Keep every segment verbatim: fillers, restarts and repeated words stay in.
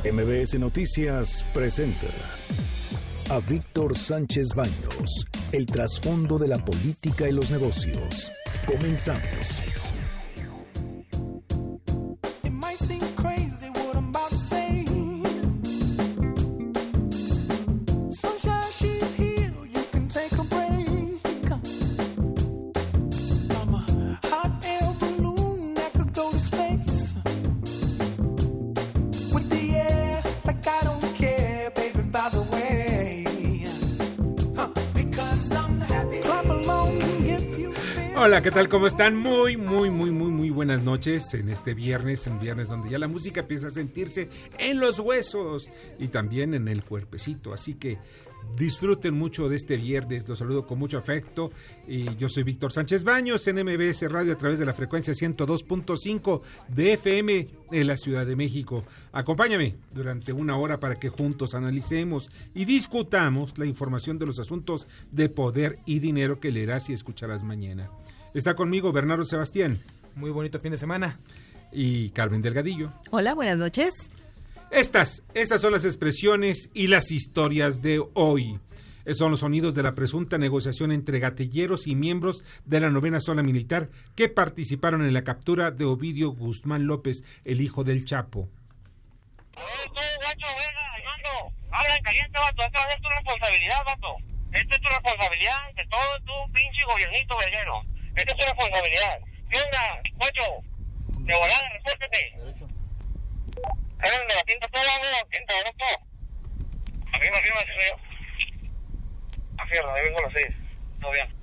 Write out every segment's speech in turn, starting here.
M B S Noticias presenta a Víctor Sánchez Baños, el trasfondo de la política y los negocios. Comenzamos. Hola, ¿qué tal? ¿Cómo están? Muy, muy, muy, muy, muy buenas noches en este viernes, en viernes donde ya la música empieza a sentirse en los huesos y también en el cuerpecito, así que disfruten mucho de este viernes, los saludo con mucho afecto y yo soy Víctor Sánchez Baños en M B S Radio a través de la frecuencia ciento dos punto cinco de F M en la Ciudad de México. Acompáñame durante una hora para que juntos analicemos y discutamos la información de los asuntos de poder y dinero que leerás y escucharás mañana. Está conmigo Bernardo Sebastián. Muy bonito fin de semana. Y Carmen Delgadillo. Hola, buenas noches. Estas, estas son las expresiones y las historias de hoy. Estos son los sonidos de la presunta negociación entre gatilleros y miembros de la novena zona militar que participaron en la captura de Ovidio Guzmán López, el hijo del Chapo. Habla en caliente, vato. Esta es tu responsabilidad, vato. Esta es tu responsabilidad de todo tu pinche gobiernito verguero. Esta es tu responsabilidad. ¿Qué onda, guacho? De volada, respótete. Derecho. ¿Eres de la tinta toda, no? ¿Tinta de esto? Arriba, arriba, arriba. Afierra, ahí vengo a las seis. Todo bien.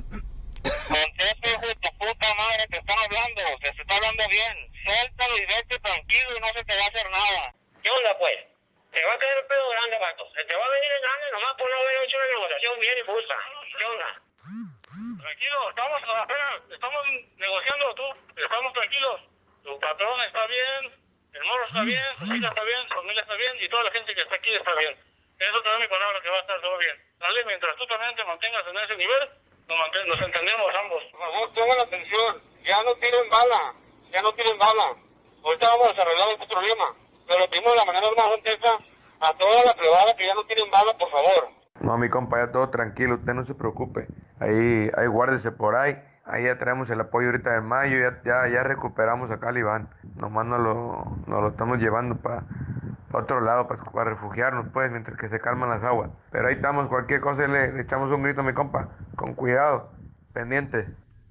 Conteste, hijo de tu puta madre, te están hablando. Te, te está hablando bien. Suéltalo y vete tranquilo y no se te va a hacer nada. ¿Qué onda, pues? Te va a caer el pedo grande, vato. Se te va a venir en grande nomás por no haber hecho una negociación bien y justa. ¿Qué onda? Tranquilo, estamos, espera, estamos negociando tú. Estamos tranquilos. Tu patrón está bien, el morro está bien, su hija está bien, su familia está bien y toda la gente que está aquí está bien. Eso te doy mi palabra que va a estar todo bien. Dale, mientras tú también te mantengas en ese nivel, nos, manten- nos entendemos ambos. Por favor, pongan atención. Ya no tienen bala. Ya no tienen bala. Ahorita vamos a arreglar este problema. Pero lo pedimos de la manera más honesta a toda la privada que ya no tienen bala, por favor. No, mi compa, ya todo tranquilo, usted no se preocupe. Ahí, ahí guárdese por ahí. Ahí ya traemos el apoyo ahorita del mayo, ya, ya, ya recuperamos acá al Iván. Nomás nos lo, nos lo estamos llevando para pa otro lado, para pa refugiarnos, pues, mientras que se calman las aguas. Pero ahí estamos, cualquier cosa le, le echamos un grito, mi compa. Con cuidado, pendiente.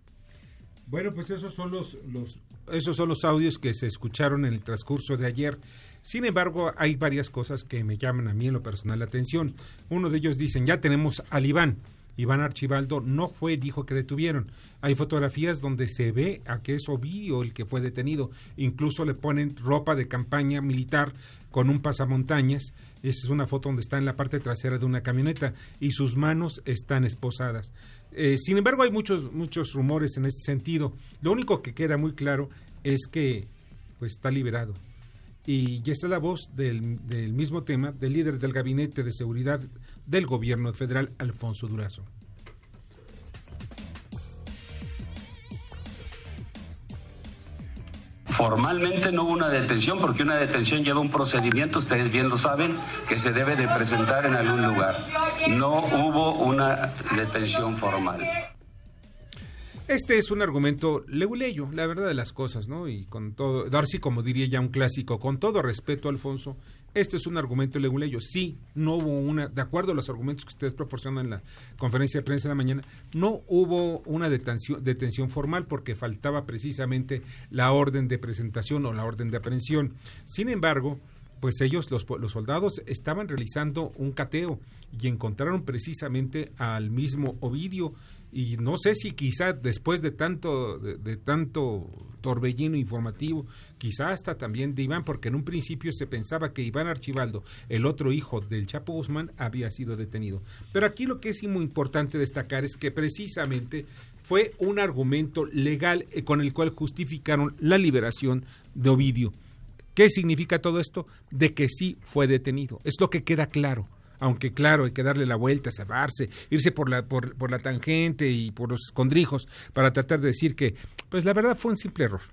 Bueno, pues esos son los, los, esos son los audios que se escucharon en el transcurso de ayer. Sin embargo, hay varias cosas que me llaman a mí en lo personal la atención. Uno de ellos dicen, ya tenemos al Iván. Iván Archibaldo no fue el hijo que detuvieron. Hay fotografías donde se ve a que es Ovidio el que fue detenido. Incluso le ponen ropa de campaña militar con un pasamontañas. Esa es una foto donde está en la parte trasera de una camioneta y sus manos están esposadas. Eh, sin embargo, hay muchos, muchos rumores en este sentido. Lo único que queda muy claro es que pues está liberado. Y ya está la voz del, del mismo tema del líder del Gabinete de Seguridad del Gobierno Federal, Alfonso Durazo. Formalmente no hubo una detención, porque una detención lleva un procedimiento, ustedes bien lo saben, que se debe de presentar en algún lugar. No hubo una detención formal. Este es un argumento leguleyo, la verdad de las cosas, ¿no? Y con todo, Darcy, como diría ya un clásico, con todo respeto, Alfonso, este es un argumento leguleyo. Sí, no hubo una, de acuerdo a los argumentos que ustedes proporcionan en la conferencia de prensa de la mañana, no hubo una detención, detención formal porque faltaba precisamente la orden de presentación o la orden de aprehensión. Sin embargo, pues ellos, los, los soldados, estaban realizando un cateo y encontraron precisamente al mismo Ovidio. Y no sé si quizá después de tanto de, de tanto torbellino informativo, quizá hasta también de Iván, porque en un principio se pensaba que Iván Archibaldo, el otro hijo del Chapo Guzmán, había sido detenido. Pero aquí lo que es muy importante destacar es que precisamente fue un argumento legal con el cual justificaron la liberación de Ovidio. ¿Qué significa todo esto? De que sí fue detenido. Es lo que queda claro. Aunque claro, hay que darle la vuelta, cerrarse, irse por la, por, por la tangente y por los escondrijos para tratar de decir que, pues la verdad fue un simple error.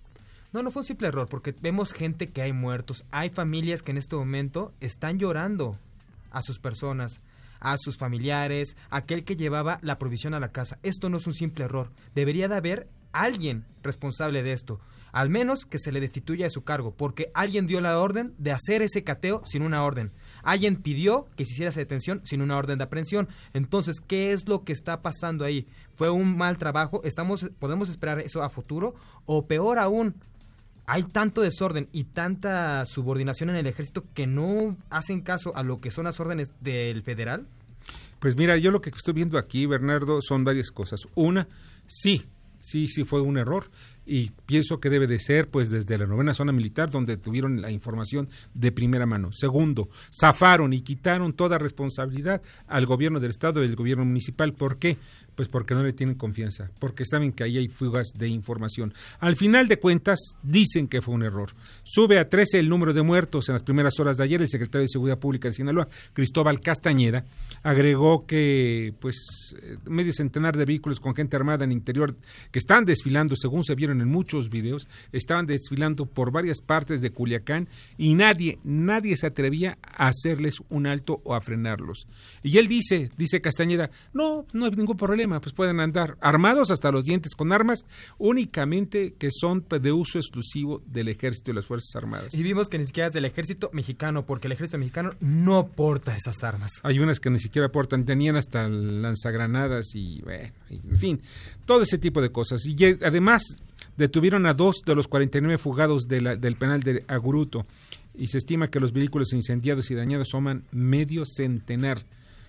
No, no fue un simple error, porque vemos gente que hay muertos, hay familias que en este momento están llorando a sus personas, a sus familiares, a aquel que llevaba la provisión a la casa. Esto no es un simple error, debería de haber alguien responsable de esto, al menos que se le destituya de su cargo, porque alguien dio la orden de hacer ese cateo sin una orden. Alguien pidió que se hiciera esa detención sin una orden de aprehensión. Entonces, ¿qué es lo que está pasando ahí? ¿Fue un mal trabajo? ¿Estamos, podemos esperar eso a futuro? O peor aún, hay tanto desorden y tanta subordinación en el ejército que no hacen caso a lo que son las órdenes del federal. Pues mira, yo lo que estoy viendo aquí, Bernardo, son varias cosas. Una, sí, sí, sí fue un error. Y pienso que debe de ser pues desde la novena zona militar donde tuvieron la información de primera mano. Segundo, zafaron y quitaron toda responsabilidad al gobierno del estado y al gobierno municipal. ¿Por qué? Pues porque no le tienen confianza, porque saben que ahí hay fugas de información. Al final de cuentas, dicen que fue un error. Sube a trece el número de muertos en las primeras horas de ayer. El secretario de Seguridad Pública de Sinaloa, Cristóbal Castañeda, agregó que pues medio centenar de vehículos con gente armada en el interior que están desfilando, según se vieron en muchos videos, estaban desfilando por varias partes de Culiacán y nadie, nadie se atrevía a hacerles un alto o a frenarlos. Y él dice, dice Castañeda, no, no hay ningún problema, pues pueden andar armados hasta los dientes con armas, únicamente que son de uso exclusivo del ejército y las Fuerzas Armadas. Y vimos que ni siquiera es del ejército mexicano, porque el ejército mexicano no porta esas armas. Hay unas que ni siquiera portan, tenían hasta lanzagranadas y, bueno, en fin, todo ese tipo de cosas. Y además detuvieron a dos de los cuarenta y nueve fugados de la, del penal de Aguruto y se estima que los vehículos incendiados y dañados suman medio centenar.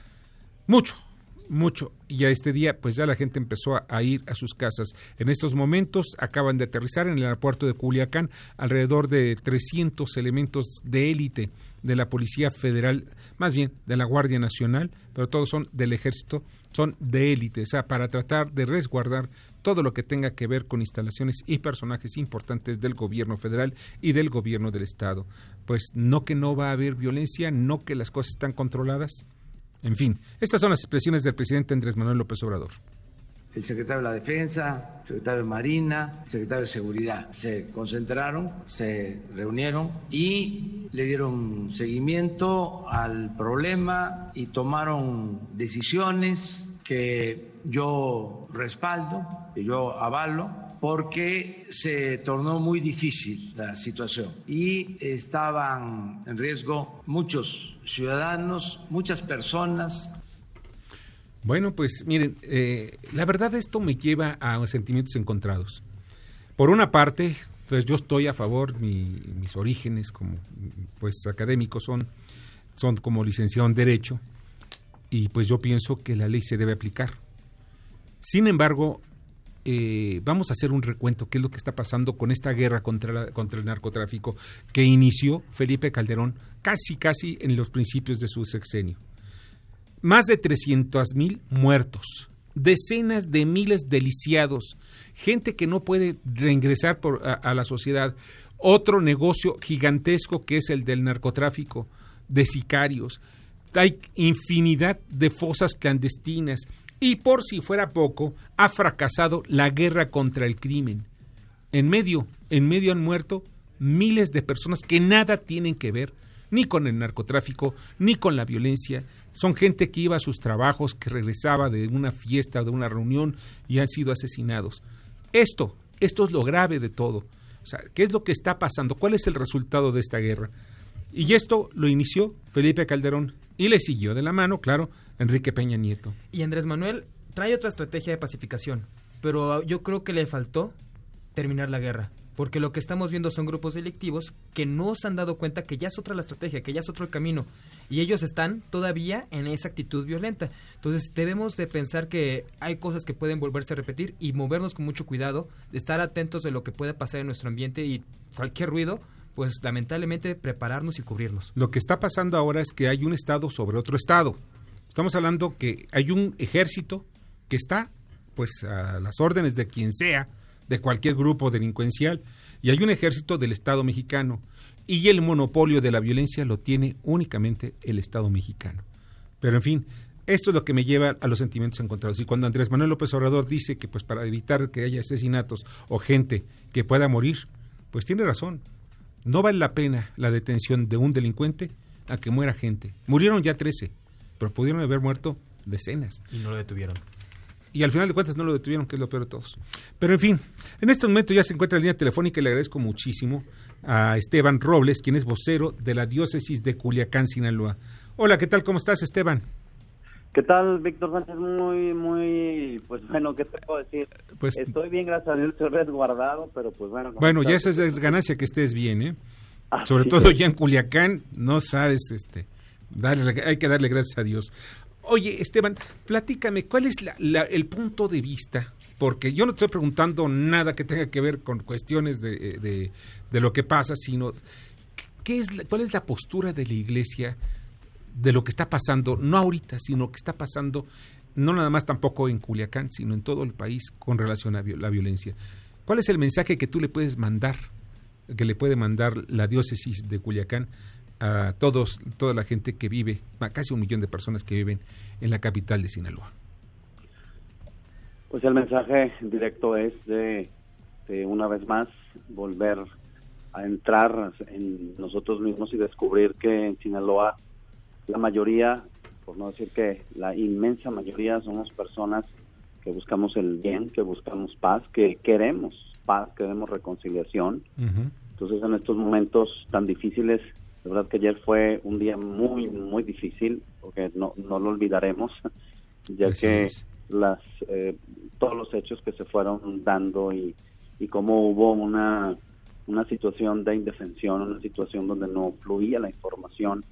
Mucho, mucho. Y a este día, pues ya la gente empezó a, a ir a sus casas. En estos momentos acaban de aterrizar en el aeropuerto de Culiacán alrededor de trescientos elementos de élite de la Policía Federal, más bien de la Guardia Nacional, pero todos son del Ejército, son de élite, o sea, para tratar de resguardar todo lo que tenga que ver con instalaciones y personajes importantes del gobierno federal y del gobierno del estado. Pues no que no va a haber violencia, no que las cosas están controladas. En fin, estas son las expresiones del presidente Andrés Manuel López Obrador. El secretario de la Defensa, el secretario de Marina, el secretario de Seguridad se concentraron, se reunieron y le dieron seguimiento al problema y tomaron decisiones que yo respaldo, que yo avalo, porque se tornó muy difícil la situación y estaban en riesgo muchos ciudadanos, muchas personas. Bueno, pues miren, eh, la verdad esto me lleva a sentimientos encontrados. Por una parte, pues yo estoy a favor, mi, mis orígenes como pues académicos son, son como licenciado en Derecho y pues yo pienso que la ley se debe aplicar. Sin embargo, eh, vamos a hacer un recuento, qué es lo que está pasando con esta guerra contra, la, contra el narcotráfico que inició Felipe Calderón casi, casi en los principios de su sexenio. Más de trescientos mil muertos, decenas de miles de lisiados, gente que no puede reingresar por, a, a la sociedad, otro negocio gigantesco que es el del narcotráfico, de sicarios, hay infinidad de fosas clandestinas y por si fuera poco, ha fracasado la guerra contra el crimen. En medio, en medio han muerto miles de personas que nada tienen que ver ni con el narcotráfico, ni con la violencia. Son gente que iba a sus trabajos, que regresaba de una fiesta, de una reunión y han sido asesinados. Esto, esto es lo grave de todo. O sea, ¿qué es lo que está pasando? ¿Cuál es el resultado de esta guerra? Y esto lo inició Felipe Calderón y le siguió de la mano, claro, Enrique Peña Nieto. Y Andrés Manuel trae otra estrategia de pacificación, pero yo creo que le faltó terminar la guerra. Porque lo que estamos viendo son grupos delictivos que no se han dado cuenta que ya es otra la estrategia, que ya es otro el camino. Y ellos están todavía en esa actitud violenta. Entonces debemos de pensar que hay cosas que pueden volverse a repetir y movernos con mucho cuidado, de estar atentos de lo que puede pasar en nuestro ambiente y cualquier ruido, pues lamentablemente prepararnos y cubrirnos. Lo que está pasando ahora es que hay un estado sobre otro estado. Estamos hablando que hay un ejército que está pues a las órdenes de quien sea, de cualquier grupo delincuencial, y hay un ejército del Estado mexicano, y el monopolio de la violencia lo tiene únicamente el Estado mexicano. Pero en fin, esto es lo que me lleva a los sentimientos encontrados. Y cuando Andrés Manuel López Obrador dice que pues para evitar que haya asesinatos o gente que pueda morir, pues tiene razón. No vale la pena la detención de un delincuente a que muera gente. Murieron ya trece, pero pudieron haber muerto decenas. Y no lo detuvieron. Y al final de cuentas no lo detuvieron, que es lo peor de todos. Pero en fin, en este momento ya se encuentra en línea telefónica y le agradezco muchísimo a Esteban Robles, quien es vocero de la diócesis de Culiacán, Sinaloa. Hola, ¿qué tal? ¿Cómo estás, Esteban? ¿Qué tal, Víctor Sánchez? Muy, muy, pues bueno, ¿qué te puedo decir? Pues, estoy bien, gracias a Dios, estoy resguardado, pero pues bueno. Bueno, ya esa es ganancia que estés bien, ¿eh? Ah, Sobre sí, todo sí. ya en Culiacán, no sabes, este, darle, hay que darle gracias a Dios. Oye, Esteban, platícame, ¿cuál es la, la, el punto de vista? Porque yo no te estoy preguntando nada que tenga que ver con cuestiones de, de, de lo que pasa, sino ¿qué es la, ¿cuál es la postura de la Iglesia de lo que está pasando, no ahorita, sino que está pasando, no nada más tampoco en Culiacán, sino en todo el país con relación a la violencia? ¿Cuál es el mensaje que tú le puedes mandar, que le puede mandar la diócesis de Culiacán a todos, toda la gente que vive, a casi un millón de personas que viven en la capital de Sinaloa? Pues el mensaje directo es de, de una vez más volver a entrar en nosotros mismos y descubrir que en Sinaloa la mayoría, por no decir que la inmensa mayoría, somos personas que buscamos el bien, que buscamos paz, que queremos paz, queremos reconciliación. Uh-huh. Entonces en estos momentos tan difíciles, de verdad que ayer fue un día muy, muy difícil, porque no, no lo olvidaremos, ya Así que es. las eh, todos los hechos que se fueron dando y, y cómo hubo una, una situación de indefensión, una situación donde no fluía la información,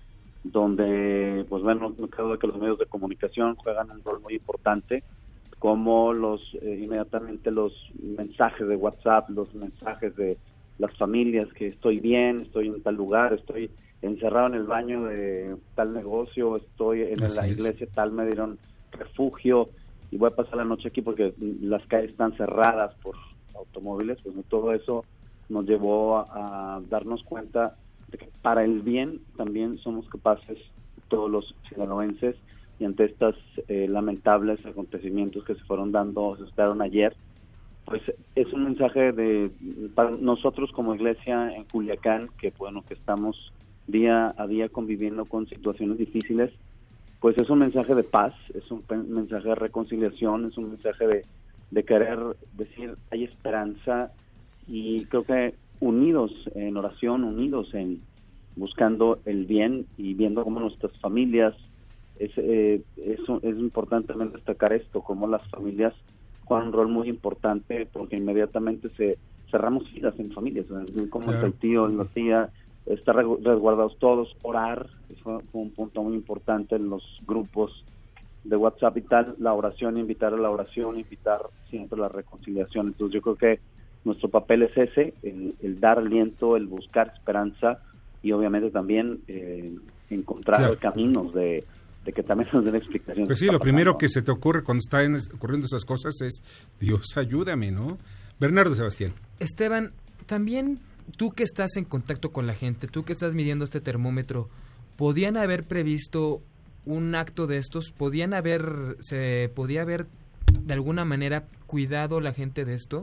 donde, pues bueno, me creo que los medios de comunicación juegan un rol muy importante, como los eh, inmediatamente los mensajes de WhatsApp, los mensajes de las familias, que estoy bien, estoy en tal lugar, estoy encerrado en el baño de tal negocio, estoy en Así la es. iglesia tal, me dieron refugio y voy a pasar la noche aquí porque las calles están cerradas por automóviles. Pues todo eso nos llevó a, a darnos cuenta de que para el bien también somos capaces, todos los sinaloenses, y ante estos eh, lamentables acontecimientos que se fueron dando, se estaron ayer, pues es un mensaje de para nosotros como iglesia en Culiacán, que bueno, que estamos día a día conviviendo con situaciones difíciles, pues es un mensaje de paz, es un mensaje de reconciliación, es un mensaje de, de querer decir hay esperanza, y creo que unidos en oración, unidos en buscando el bien y viendo cómo nuestras familias, es, eh, es, es importante también destacar esto, cómo las familias juegan un rol muy importante, porque inmediatamente se cerramos filas en familias, como claro. el tío, la tía, estar resguardados todos, orar, eso fue un punto muy importante en los grupos de WhatsApp y tal, la oración, invitar a la oración, invitar siempre a la reconciliación. Entonces yo creo que nuestro papel es ese, el, el dar aliento, el buscar esperanza y obviamente también eh, encontrar claro. caminos de, de que también nos den explicaciones. Pues sí, lo primero que se te ocurre cuando están ocurriendo esas cosas es, Dios, ayúdame, ¿no? Bernardo Sebastián. Esteban, también tú que estás en contacto con la gente, tú que estás midiendo este termómetro, ¿podían haber previsto un acto de estos? ¿Podían haber, se podía haber de alguna manera cuidado la gente de esto?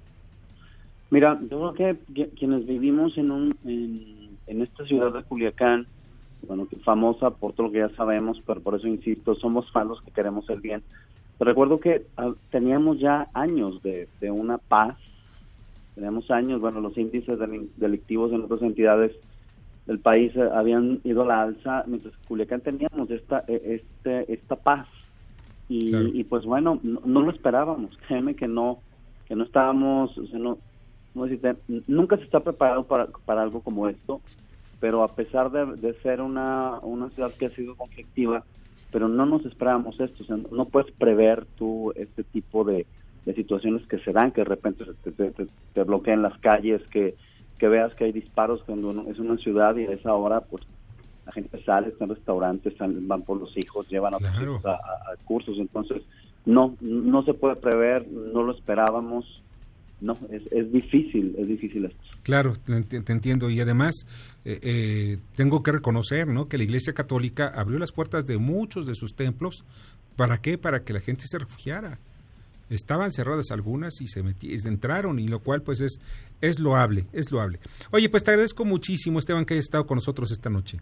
Mira, yo creo que quienes vivimos en un en, en esta ciudad de Culiacán, bueno, que famosa por todo lo que ya sabemos, pero por eso insisto, somos fans los que queremos el bien. Pero recuerdo que uh, teníamos ya años de, de una paz, teníamos años, bueno, los índices del, delictivos en otras entidades del país eh, habían ido a la alza, mientras que Culiacán teníamos esta este esta paz. Y, claro. y pues bueno, no, no lo esperábamos, créeme que no, que no estábamos, o sea, no, no decirte, nunca se está preparado para, para algo como esto, pero a pesar de, de ser una, una ciudad que ha sido conflictiva, pero no nos esperábamos esto, o sea, no puedes prever tú este tipo de, de situaciones que se dan, que de repente te, te, te, te bloquean las calles, que, que veas que hay disparos cuando uno, es una ciudad y a esa hora pues la gente sale, está en restaurantes, están, van por los hijos, llevan a, claro. hijos a, a, a cursos, entonces no, no se puede prever, no lo esperábamos. No, es, es difícil, es difícil esto. Claro, te, te entiendo, y además eh, eh, tengo que reconocer, ¿no?, que la Iglesia Católica abrió las puertas de muchos de sus templos. ¿Para qué? Para que la gente se refugiara. estaban cerradas algunas y se metieron, entraron, y lo cual pues es, es loable, es loable. Oye, pues te agradezco muchísimo, Esteban, que hayas estado con nosotros esta noche.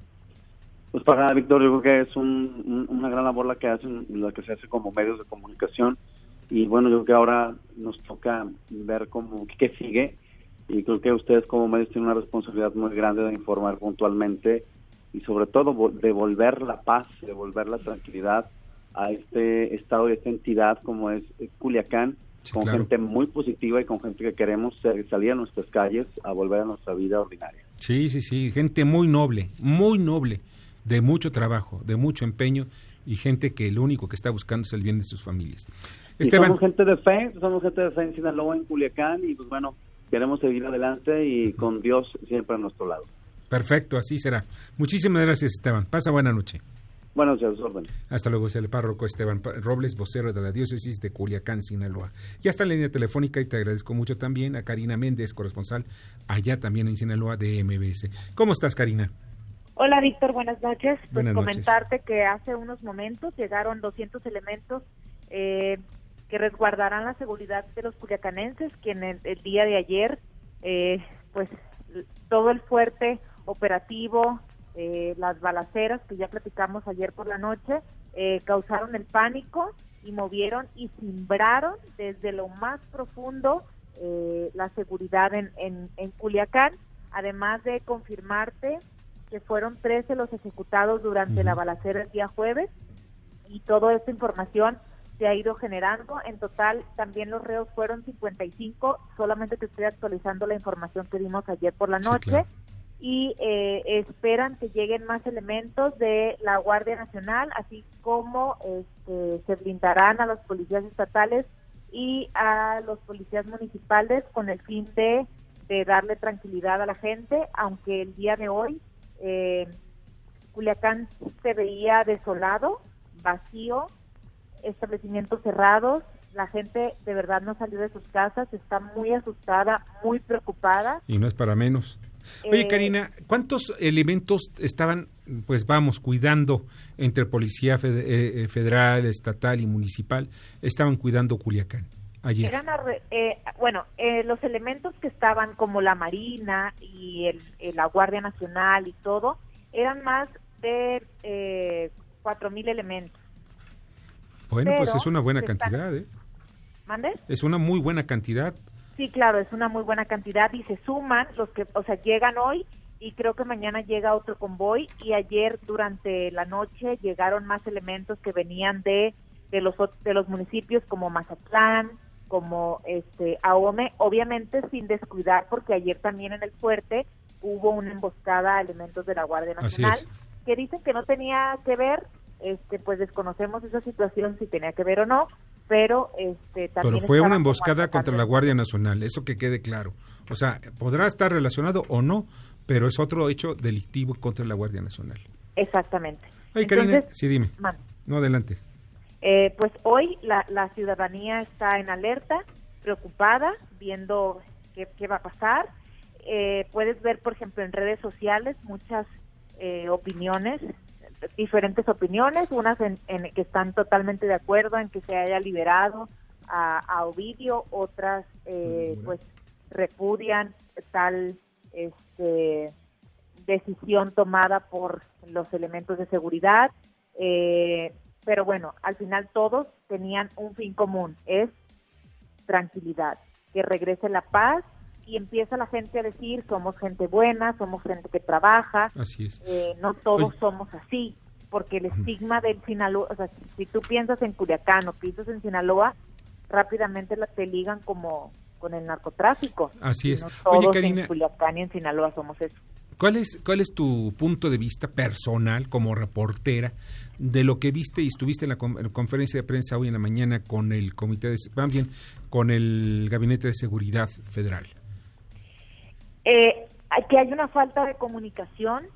Pues para Víctor, yo creo que es un, una gran labor la que hacen, la que se hace como medios de comunicación, y bueno, yo creo que ahora nos toca ver cómo qué sigue, y creo que ustedes como medios tienen una responsabilidad muy grande de informar puntualmente y sobre todo devolver la paz, devolver la tranquilidad a este estado y esta entidad como es Culiacán, sí, con claro. gente muy positiva y con gente que queremos salir a nuestras calles a volver a nuestra vida ordinaria. Sí, sí, sí, gente muy noble, muy noble, de mucho trabajo, de mucho empeño, y gente que lo único que está buscando es el bien de sus familias. Esteban. Y somos gente de fe, somos gente de fe en Sinaloa, en Culiacán, y pues bueno, queremos seguir adelante y con Dios siempre a nuestro lado. Perfecto, así será. Muchísimas gracias, Esteban. Pasa buena noche. Buenos días, orden. Hasta luego, es el párroco Esteban Robles, vocero de la diócesis de Culiacán, Sinaloa. Ya está en la línea telefónica y te agradezco mucho también a Karina Méndez, corresponsal allá también en Sinaloa de M B S. ¿Cómo estás, Karina? Hola, Víctor, buenas noches. Pues buenas comentarte noches. que hace unos momentos llegaron doscientos elementos eh, que resguardarán la seguridad de los culiacanenses, que en el, el día de ayer, eh, pues todo el fuerte operativo, eh, las balaceras que ya platicamos ayer por la noche, eh, causaron el pánico y movieron y cimbraron desde lo más profundo eh, la seguridad en, en, en Culiacán, además de confirmarte que fueron trece los ejecutados durante uh-huh. la balacera el día jueves, y toda esta información se ha ido generando. En total, también los reos fueron cincuenta y cinco, solamente te estoy actualizando la información que dimos ayer por la noche, sí, claro. y eh, esperan que lleguen más elementos de la Guardia Nacional, así como este, se blindarán a los policías estatales y a los policías municipales con el fin de, de darle tranquilidad a la gente, aunque el día de hoy eh, Culiacán se veía desolado, vacío, establecimientos cerrados, la gente de verdad no salió de sus casas, está muy asustada, muy preocupada. Y no es para menos. Oye, eh, Karina, ¿cuántos elementos estaban, pues vamos, cuidando entre policía fed- eh, federal, estatal y municipal, estaban cuidando Culiacán ayer? Eran, eh, bueno, eh, los elementos que estaban como la Marina y el, eh, la Guardia Nacional y todo, eran más de eh, cuatro mil elementos. Bueno, Pero pues es una buena cantidad, están... ¿eh? ¿Mande? Es una muy buena cantidad. Sí, claro, es una muy buena cantidad y se suman los que, o sea, llegan hoy y creo que mañana llega otro convoy, y ayer durante la noche llegaron más elementos que venían de de los de los municipios como Mazatlán, como este Ahome, obviamente sin descuidar, porque ayer también en el fuerte hubo una emboscada a elementos de la Guardia Nacional que dicen que no tenía que ver. Este, pues desconocemos esa situación, si tenía que ver o no, pero este también pero fue una emboscada contra la Guardia Nacional, eso que quede claro. O sea, podrá estar relacionado o no, pero es otro hecho delictivo contra la Guardia Nacional. Exactamente. Ay, Karina, sí, dime. Man. No, adelante. Eh, pues hoy la, la ciudadanía está en alerta, preocupada, viendo qué, qué va a pasar. Eh, puedes ver, por ejemplo, en redes sociales muchas eh, opiniones, diferentes opiniones, unas en, en que están totalmente de acuerdo en que se haya liberado a, a Ovidio, otras eh, pues repudian tal este decisión tomada por los elementos de seguridad, eh, pero bueno, al final todos tenían un fin común, es tranquilidad, que regrese la paz, y empieza la gente a decir, somos gente buena, somos gente que trabaja. Así es. Eh, no todos Oye. somos así, porque el estigma del Sinaloa, o sea, si, si tú piensas en Culiacán o piensas en Sinaloa, rápidamente la, te ligan como con el narcotráfico. Así es. No todos Oye, Karina, en Culiacán y en Sinaloa somos eso. ¿Cuál es, ¿Cuál es tu punto de vista personal como reportera de lo que viste y estuviste en la con, en conferencia de prensa hoy en la mañana con el comité de, más bien, con el Gabinete de Seguridad Federal? Eh, que hay una falta de comunicación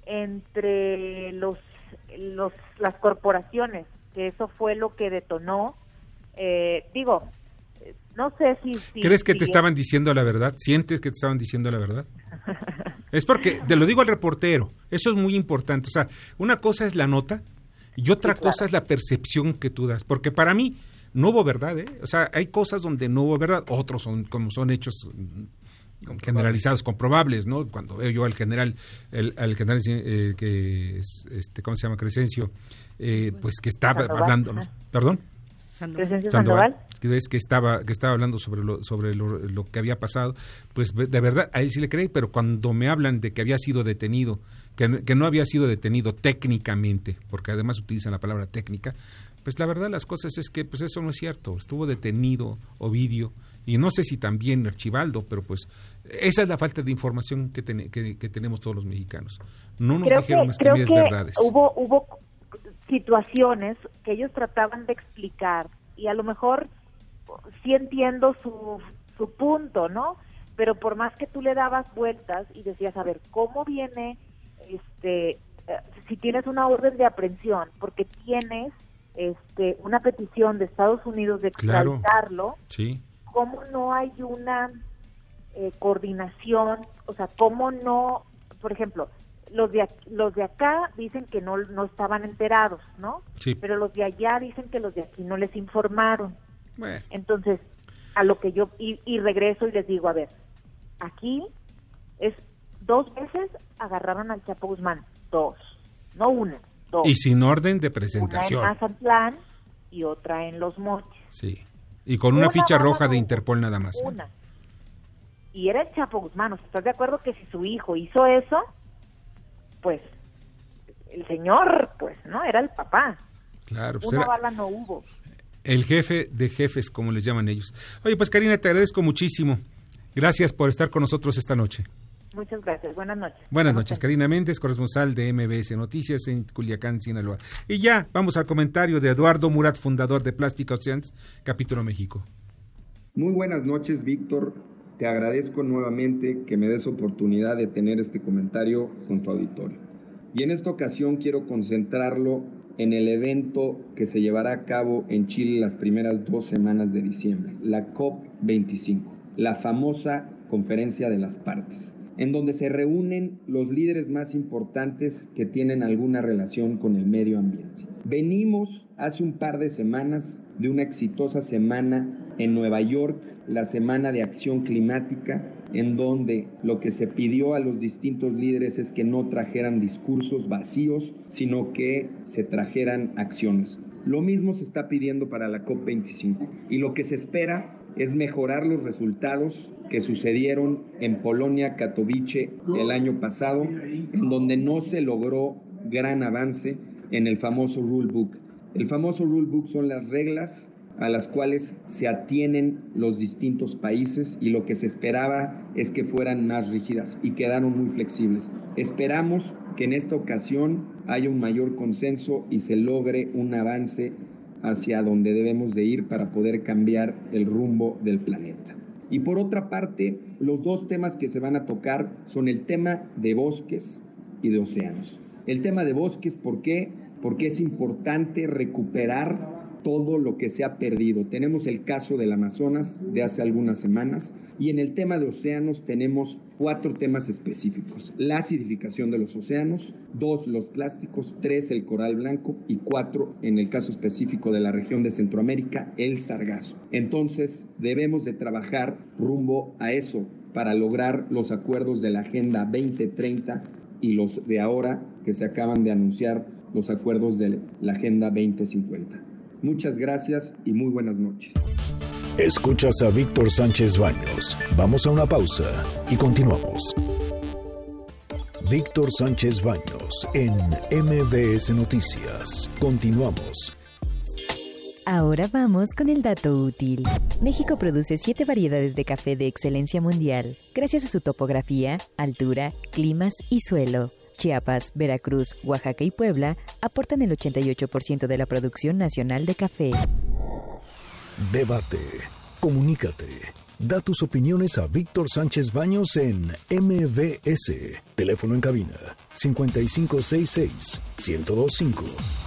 entre los, los las corporaciones, que eso fue lo que detonó. Eh, digo, no sé si... si ¿Crees que si te es... estaban diciendo la verdad? ¿Sientes que te estaban diciendo la verdad? Es porque, te lo digo al reportero, eso es muy importante. O sea, una cosa es la nota y otra sí, claro. cosa es la percepción que tú das. Porque para mí, no hubo verdad, ¿eh? O sea, hay cosas donde no hubo verdad, otros son como son hechos generalizados, comprobables, ¿no? Cuando veo yo al general, el, al general eh, que es, este, ¿cómo se llama? Crescencio, eh, pues que estaba Sandoval, hablando, ajá. ¿perdón? Crescencio Sandoval, Sandoval. que es que estaba que estaba hablando sobre lo sobre lo, lo que había pasado, pues de verdad a él sí le creí, pero cuando me hablan de que había sido detenido, que, que no había sido detenido técnicamente, porque además utilizan la palabra técnica, pues la verdad las cosas es que pues eso no es cierto. Estuvo detenido Ovidio y no sé si también Archibaldo, pero pues esa es la falta de información que, ten, que, que tenemos todos los mexicanos. No nos creo dijeron que, más creo que que verdades. Hubo, hubo situaciones que ellos trataban de explicar y a lo mejor sí entiendo su, su punto, ¿no? Pero por más que tú le dabas vueltas y decías, a ver, ¿cómo viene, este, si tienes una orden de aprehensión, porque tienes este una petición de Estados Unidos de extraditarlo, claro, sí. ¿Cómo no hay una eh, coordinación? O sea, ¿cómo no, por ejemplo, los de los de acá dicen que no no estaban enterados, ¿no? Sí. Pero los de allá dicen que los de aquí no les informaron. Bueno. Entonces, a lo que yo y, y regreso y les digo, a ver, aquí es dos veces agarraron al Chapo Guzmán, dos, no una, dos. Y sin orden de presentación. Una en Mazatlán y otra en Los Mochis. Sí. Y con una, una ficha roja no, de Interpol nada más. Una. ¿eh? Y era el Chapo Guzmán, ¿estás de acuerdo que si su hijo hizo eso, pues el señor, pues, ¿no? Era el papá. Claro. Pues una era bala no hubo. El jefe de jefes, como les llaman ellos. Oye, pues Karina, te agradezco muchísimo. Gracias por estar con nosotros esta noche. Muchas gracias. Buenas noches. Buenas noches. Karina Méndez, corresponsal de M B S Noticias en Culiacán, Sinaloa. Y ya, vamos al comentario de Eduardo Murat, fundador de Plastic Oceans, Capítulo México. Muy buenas noches, Víctor. Te agradezco nuevamente que me des oportunidad de tener este comentario con tu auditorio. Y en esta ocasión quiero concentrarlo en el evento que se llevará a cabo en Chile las primeras dos semanas de diciembre, la COP veinticinco, la famosa Conferencia de las Partes, en donde se reúnen los líderes más importantes que tienen alguna relación con el medio ambiente. Venimos hace un par de semanas de una exitosa semana en Nueva York, la Semana de Acción Climática, en donde lo que se pidió a los distintos líderes es que no trajeran discursos vacíos, sino que se trajeran acciones. Lo mismo se está pidiendo para la COP veinticinco y lo que se espera es mejorar los resultados que sucedieron en Polonia, Katowice, el año pasado, en donde no se logró gran avance en el famoso Rule Book. El famoso Rule Book son las reglas a las cuales se atienen los distintos países y lo que se esperaba es que fueran más rígidas y quedaron muy flexibles. Esperamos que en esta ocasión haya un mayor consenso y se logre un avance hacia donde debemos de ir para poder cambiar el rumbo del planeta. Y por otra parte, los dos temas que se van a tocar son el tema de bosques y de océanos. El tema de bosques, ¿por qué? Porque es importante recuperar todo lo que se ha perdido. Tenemos el caso del Amazonas de hace algunas semanas y en el tema de océanos tenemos cuatro temas específicos. La acidificación de los océanos, dos, los plásticos, tres, el coral blanco y cuatro, en el caso específico de la región de Centroamérica, el sargazo. Entonces debemos de trabajar rumbo a eso para lograr los acuerdos de la Agenda veinte treinta y los de ahora que se acaban de anunciar, los acuerdos de la Agenda veinte cincuenta. Muchas gracias y muy buenas noches. Escuchas a Víctor Sánchez Baños. Vamos a una pausa y continuamos. Víctor Sánchez Baños en M B S Noticias. Continuamos. Ahora vamos con el dato útil. México produce siete variedades de café de excelencia mundial, gracias a su topografía, altura, climas y suelo. Chiapas, Veracruz, Oaxaca y Puebla aportan el ochenta y ocho por ciento de la producción nacional de café. Debate. Comunícate. Da tus opiniones a Víctor Sánchez Baños en M B S. Teléfono en cabina cincuenta y cinco sesenta y seis, ciento veinticinco.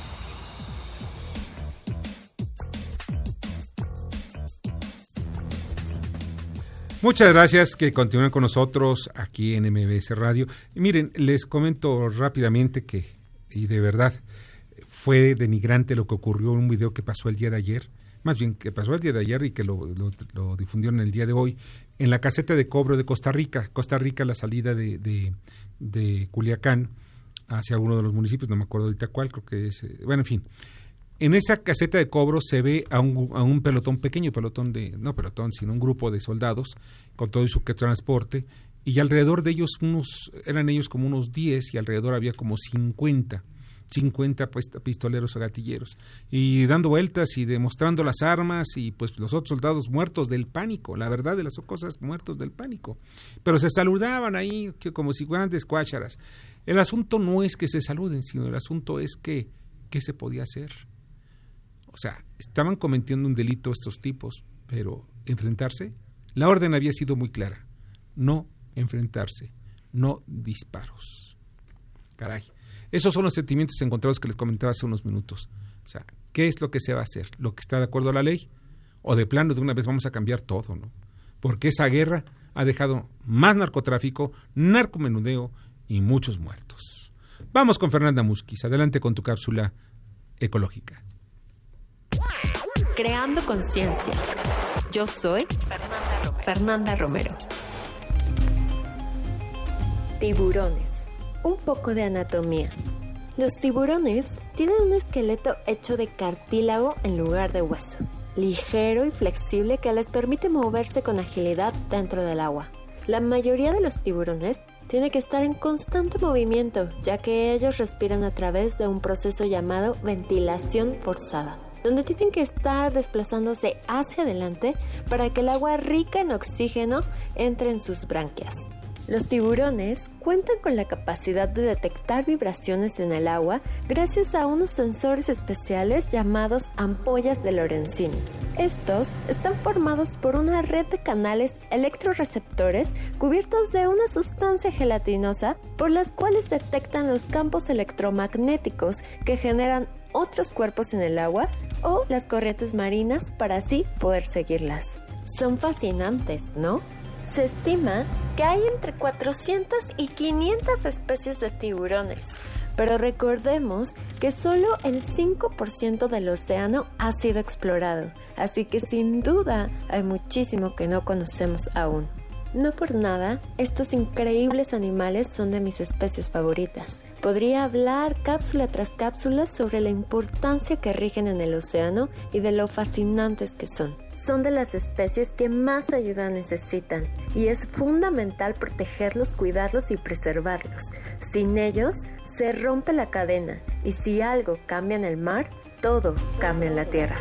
Muchas gracias que continúen con nosotros aquí en M B S Radio. Y miren, les comento rápidamente que, y de verdad, fue denigrante lo que ocurrió en un video que pasó el día de ayer, más bien que pasó el día de ayer y que lo, lo, lo difundieron el día de hoy, en la caseta de cobro de Costa Rica. Costa Rica, la salida de, de, de Culiacán hacia uno de los municipios, no me acuerdo ahorita cuál, creo que es, eh, bueno, en fin. En esa caseta de cobro se ve a un, a un pelotón, pequeño pelotón de, no pelotón, sino un grupo de soldados con todo su transporte, y alrededor de ellos unos, eran ellos como unos diez, y alrededor había como cincuenta, cincuenta pues, pistoleros o gatilleros, y dando vueltas y demostrando las armas, y pues los otros soldados muertos del pánico, la verdad de las cosas, muertos del pánico, pero se saludaban ahí como si fueran descuácharas. El asunto no es que se saluden, sino el asunto es que, ¿qué se podía hacer? O sea, estaban cometiendo un delito estos tipos, pero enfrentarse, la orden había sido muy clara, no enfrentarse, no disparos. Caray, esos son los sentimientos encontrados que les comentaba hace unos minutos. O sea, ¿qué es lo que se va a hacer? ¿Lo que está de acuerdo a la ley? ¿O de plano de una vez vamos a cambiar todo, no? Porque esa guerra ha dejado más narcotráfico, narcomenudeo y muchos muertos. Vamos con Fernanda Musquiz, adelante con tu cápsula ecológica. Creando conciencia. Yo soy Fernanda Romero. Tiburones. Un poco de anatomía. Los tiburones tienen un esqueleto hecho de cartílago en lugar de hueso, ligero y flexible que les permite moverse con agilidad dentro del agua. La mayoría de los tiburones tiene que estar en constante movimiento, ya que ellos respiran a través de un proceso llamado ventilación forzada, donde tienen que estar desplazándose hacia adelante para que el agua rica en oxígeno entre en sus branquias. Los tiburones cuentan con la capacidad de detectar vibraciones en el agua gracias a unos sensores especiales llamados ampollas de Lorenzini. Estos están formados por una red de canales electroreceptores cubiertos de una sustancia gelatinosa por las cuales detectan los campos electromagnéticos que generan otros cuerpos en el agua o las corrientes marinas para así poder seguirlas. Son fascinantes, ¿no? Se estima que hay entre cuatrocientas y quinientas especies de tiburones, pero recordemos que solo el cinco por ciento del océano ha sido explorado, así que sin duda hay muchísimo que no conocemos aún. No por nada, estos increíbles animales son de mis especies favoritas. Podría hablar cápsula tras cápsula sobre la importancia que rigen en el océano y de lo fascinantes que son. Son de las especies que más ayuda necesitan y es fundamental protegerlos, cuidarlos y preservarlos. Sin ellos, se rompe la cadena y si algo cambia en el mar, todo cambia en la tierra.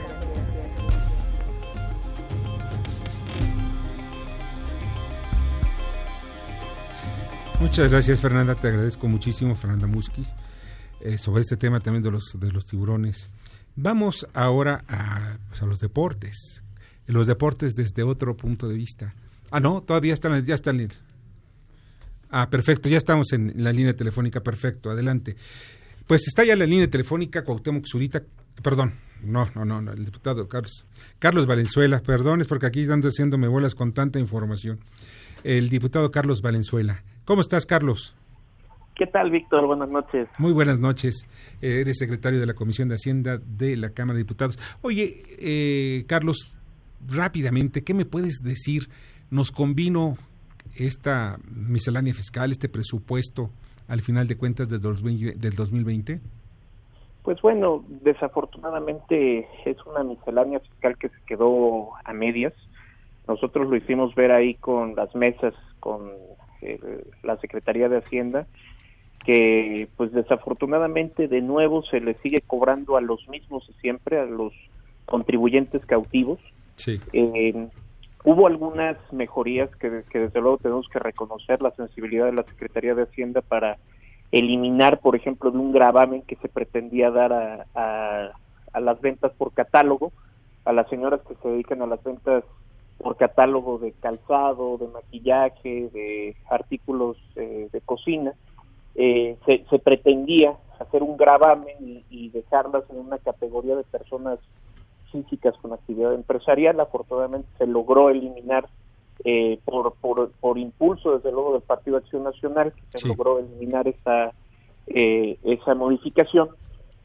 Muchas gracias, Fernanda, te agradezco muchísimo, Fernanda Musquiz, eh, sobre este tema también de los de los tiburones. Vamos ahora a, pues a los deportes, los deportes desde otro punto de vista. Ah, no, todavía están, ya están. Ah, perfecto, ya estamos en la línea telefónica, perfecto, adelante. Pues está ya la línea telefónica Cuauhtémoc Zurita, perdón, no, no, no, no el diputado Carlos, Carlos Valenzuela, perdón, es porque aquí ando haciéndome bolas con tanta información. El diputado Carlos Valenzuela. ¿Cómo estás, Carlos? ¿Qué tal, Víctor? Buenas noches. Muy buenas noches. Eh, eres secretario de la Comisión de Hacienda de la Cámara de Diputados. Oye, eh, Carlos, rápidamente, ¿qué me puedes decir? ¿Nos convino esta miscelánea fiscal, este presupuesto, al final de cuentas del dos mil veinte? Pues bueno, desafortunadamente es una miscelánea fiscal que se quedó a medias. Nosotros lo hicimos ver ahí con las mesas, con eh, la Secretaría de Hacienda, que pues desafortunadamente de nuevo se le sigue cobrando a los mismos siempre, a los contribuyentes cautivos. Sí. Eh, hubo algunas mejorías que, que desde luego tenemos que reconocer la sensibilidad de la Secretaría de Hacienda para eliminar, por ejemplo, de un gravamen que se pretendía dar a, a, a las ventas por catálogo, a las señoras que se dedican a las ventas por catálogo de calzado, de maquillaje, de artículos eh, de cocina. Eh, se, se pretendía hacer un gravamen y, y dejarlas en una categoría de personas físicas con actividad empresarial. Afortunadamente se logró eliminar eh, por, por por impulso desde luego del Partido Acción Nacional, que se sí. logró eliminar esa eh, esa modificación.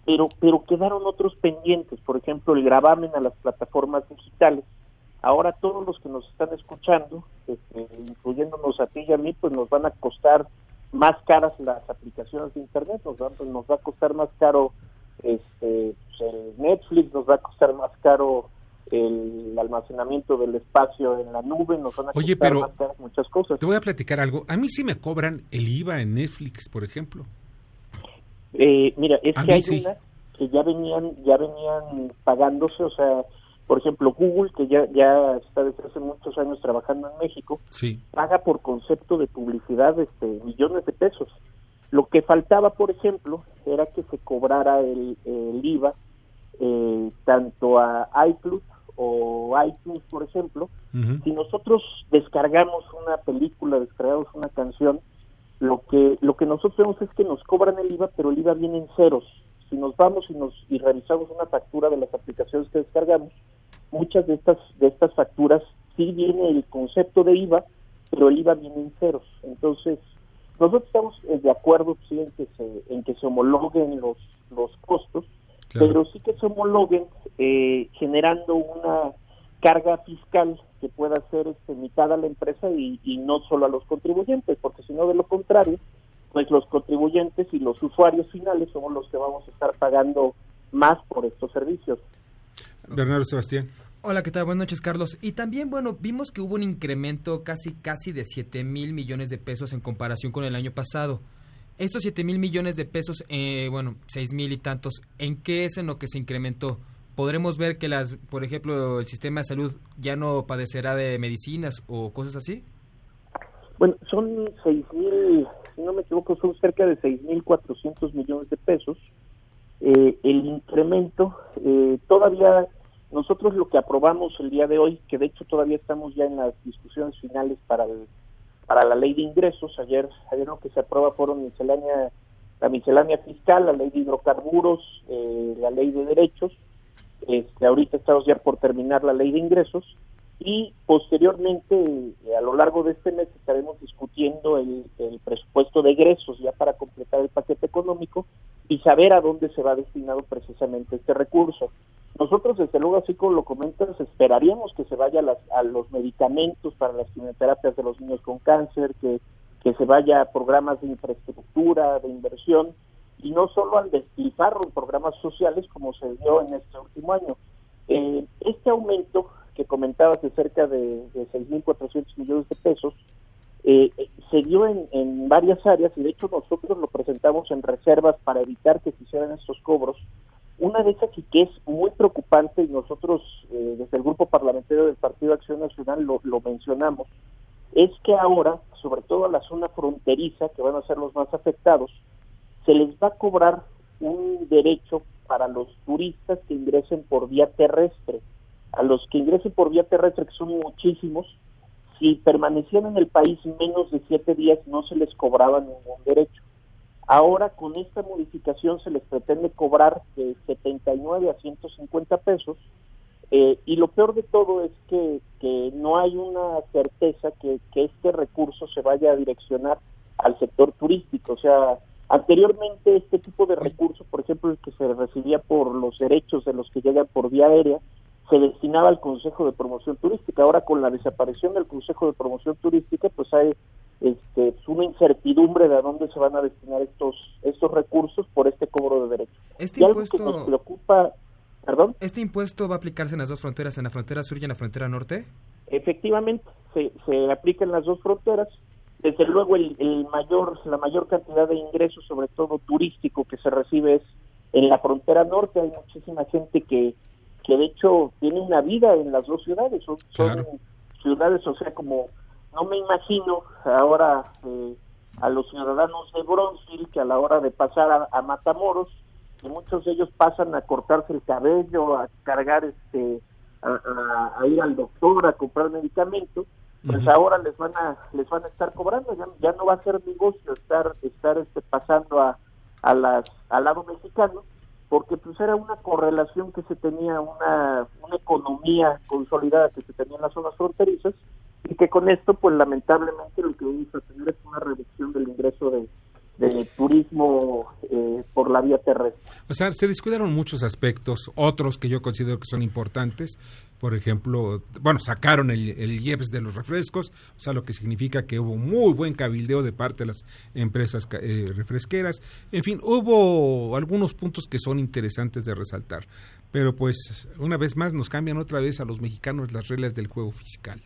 pero pero quedaron otros pendientes, por ejemplo, el gravamen a las plataformas digitales. Ahora todos los que nos están escuchando, este, incluyéndonos a ti y a mí, pues nos van a costar más caras las aplicaciones de internet, nos va, nos va a costar más caro este pues el Netflix, nos va a costar más caro el almacenamiento del espacio en la nube, nos van a Oye, costar pero más caras muchas cosas. Te voy a platicar algo. A mí sí me cobran el I V A en Netflix, por ejemplo. Eh, mira, es a que hay sí. una que ya venían ya venían pagándose, o sea, por ejemplo, Google, que ya ya está desde hace muchos años trabajando en México, sí. paga por concepto de publicidad este millones de pesos. Lo que faltaba, por ejemplo, era que se cobrara el, el I V A eh, tanto a iCloud o iTunes, por ejemplo. Uh-huh. Si nosotros descargamos una película, descargamos una canción, lo que lo que nosotros vemos es que nos cobran el I V A, pero el I V A viene en ceros. Si nos vamos y nos y revisamos una factura de las aplicaciones que descargamos, muchas de estas de estas facturas sí viene el concepto de I V A, pero el I V A viene en ceros. Entonces, nosotros estamos de acuerdo sí, en que se en que se homologuen los los costos, claro, pero sí que se homologuen eh, generando una carga fiscal que pueda ser este, mitad a la empresa y, y no solo a los contribuyentes, porque si no, de lo contrario, pues los contribuyentes y los usuarios finales somos los que vamos a estar pagando más por estos servicios. Bernardo Sebastián. Hola, ¿qué tal? Buenas noches, Carlos. Y también, bueno, vimos que hubo un incremento casi casi de siete mil millones de pesos en comparación con el año pasado. Estos siete mil millones de pesos, eh, bueno, seis mil y tantos, ¿en qué es en lo que se incrementó? ¿Podremos ver que, las, por ejemplo, el sistema de salud ya no padecerá de medicinas o cosas así? Bueno, son seis mil, si no me equivoco, son cerca de seis mil cuatrocientos millones de pesos. Eh, el incremento, eh, todavía nosotros lo que aprobamos el día de hoy, que de hecho todavía estamos ya en las discusiones finales para el, para la ley de ingresos, ayer ayer lo que se aprueba fueron miscelánea, la miscelánea fiscal, la ley de hidrocarburos, eh, la ley de derechos. Este, ahorita estamos ya por terminar la ley de ingresos y posteriormente eh, a lo largo de este mes estaremos discutiendo el, el presupuesto de egresos ya para completar el paquete económico y saber a dónde se va destinado precisamente este recurso. Nosotros, desde luego, así como lo comentas, esperaríamos que se vaya a, las, a los medicamentos para las quimioterapias de los niños con cáncer, que, que se vaya a programas de infraestructura, de inversión, y no solo al despilfarro en programas sociales como se dio en este último año. Eh, este aumento que comentabas de cerca de, de seis mil cuatrocientos millones de pesos eh, se dio en, en varias áreas y de hecho nosotros lo presentamos en reservas para evitar que se hicieran estos cobros. Una de esas y que es muy preocupante y nosotros eh, desde el grupo parlamentario del Partido Acción Nacional lo, lo mencionamos, es que ahora, sobre todo a la zona fronteriza, que van a ser los más afectados, se les va a cobrar un derecho para los turistas que ingresen por vía terrestre. A los que ingresen por vía terrestre, que son muchísimos, si permanecían en el país menos de siete días no se les cobraba ningún derecho. Ahora con esta modificación se les pretende cobrar de setenta y nueve a ciento cincuenta pesos eh, y lo peor de todo es que, que no hay una certeza que, que este recurso se vaya a direccionar al sector turístico. O sea, anteriormente este tipo de recursos, por ejemplo el que se recibía por los derechos de los que llegan por vía aérea, se destinaba al Consejo de Promoción Turística. Ahora con la desaparición del Consejo de Promoción Turística pues hay este, una incertidumbre de a dónde se van a destinar estos estos recursos por este cobro de derechos. Este y impuesto, algo que nos preocupa, ¿perdón? ¿Este impuesto va a aplicarse en las dos fronteras, en la frontera sur y en la frontera norte? Efectivamente, se, se aplica en las dos fronteras. Desde luego el, el mayor la mayor cantidad de ingresos, sobre todo turístico, que se recibe es en la frontera norte. Hay muchísima gente que que de hecho tiene una vida en las dos ciudades, son, claro. son ciudades, o sea, como no me imagino ahora eh, a los ciudadanos de Bronzeville que a la hora de pasar a, a Matamoros, que muchos de ellos pasan a cortarse el cabello, a cargar este, a, a, a ir al doctor, a comprar medicamentos, pues uh-huh. ahora les van a les van a estar cobrando, ya, ya no va a ser negocio estar estar este pasando a a las al lado mexicano, porque pues era una correlación que se tenía, una una economía consolidada que se tenía en las zonas fronterizas, y que con esto pues lamentablemente lo que vamos a tener es una reducción del ingreso de, de turismo eh, por la vía terrestre. O sea, se descuidaron muchos aspectos, otros que yo considero que son importantes. Por ejemplo, bueno, sacaron el, el I E P S de los refrescos, o sea, lo que significa que hubo muy buen cabildeo de parte de las empresas eh, refresqueras. En fin, hubo algunos puntos que son interesantes de resaltar. Pero pues, una vez más, nos cambian otra vez a los mexicanos las reglas del juego fiscal.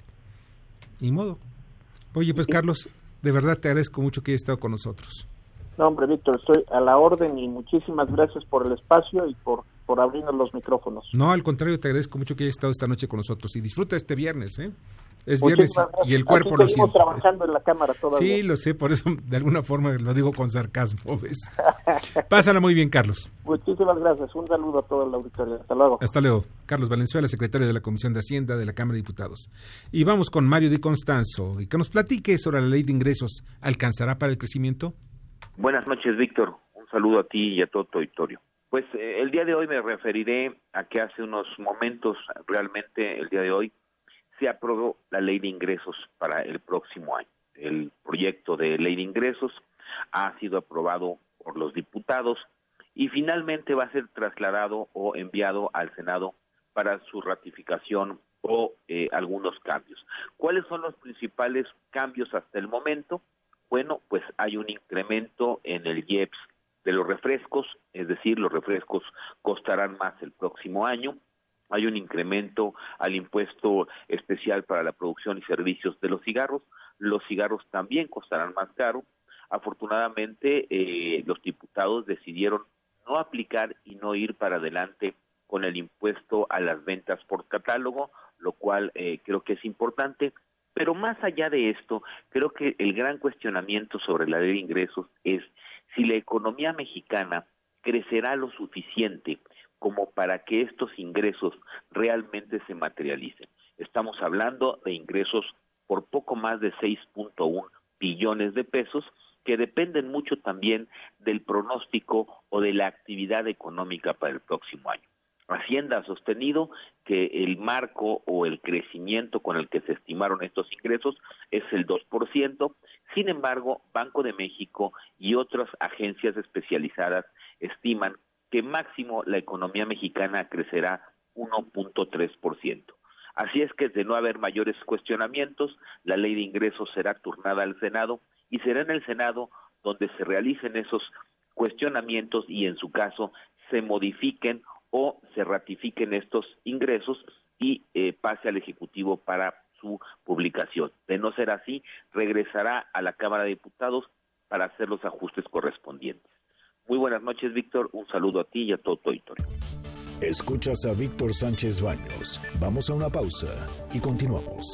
Ni modo. Oye, pues, Carlos, de verdad te agradezco mucho que hayas estado con nosotros. No, hombre, Víctor, estoy a la orden y muchísimas gracias por el espacio y por, por abrirnos los micrófonos. No, al contrario, te agradezco mucho que hayas estado esta noche con nosotros y disfruta este viernes, ¿eh? Es viernes y el cuerpo lo siente. Seguimos trabajando en la cámara todavía. Sí, lo sé, por eso de alguna forma lo digo con sarcasmo, ¿ves? Pásala muy bien, Carlos. Muchísimas gracias, un saludo a todo el auditorio, hasta luego. Hasta luego. Carlos Valenzuela, secretario de la Comisión de Hacienda de la Cámara de Diputados. Y vamos con Mario Di Constanzo, y que nos platique sobre la ley de ingresos. ¿Alcanzará para el crecimiento? Buenas noches, Víctor. Un saludo a ti y a todo tu auditorio. Pues eh, el día de hoy me referiré a que hace unos momentos, realmente el día de hoy, se aprobó la ley de ingresos para el próximo año. El proyecto de ley de ingresos ha sido aprobado por los diputados y finalmente va a ser trasladado o enviado al Senado para su ratificación o eh, algunos cambios. ¿Cuáles son los principales cambios hasta el momento? Bueno, pues hay un incremento en el I E P S de los refrescos, es decir, los refrescos costarán más el próximo año. Hay un incremento al impuesto especial para la producción y servicios de los cigarros. Los cigarros también costarán más caro. Afortunadamente, eh, los diputados decidieron no aplicar y no ir para adelante con el impuesto a las ventas por catálogo, lo cual eh, creo que es importante. Pero más allá de esto, creo que el gran cuestionamiento sobre la ley de ingresos es si la economía mexicana crecerá lo suficiente como para que estos ingresos realmente se materialicen. Estamos hablando de ingresos por poco más de seis punto uno billones de pesos, que dependen mucho también del pronóstico o de la actividad económica para el próximo año. Hacienda ha sostenido que el marco o el crecimiento con el que se estimaron estos ingresos es el dos por ciento. Sin embargo, Banco de México y otras agencias especializadas estiman que máximo la economía mexicana crecerá uno punto tres por ciento. Así es que, de no haber mayores cuestionamientos, la ley de ingresos será turnada al Senado y será en el Senado donde se realicen esos cuestionamientos y, en su caso, se modifiquen o se ratifiquen estos ingresos y eh, pase al Ejecutivo para su publicación. De no ser así, regresará a la Cámara de Diputados para hacer los ajustes correspondientes. Muy buenas noches, Víctor. Un saludo a ti y a todo tu auditorio. Escuchas a Víctor Sánchez Baños. Vamos a una pausa y continuamos.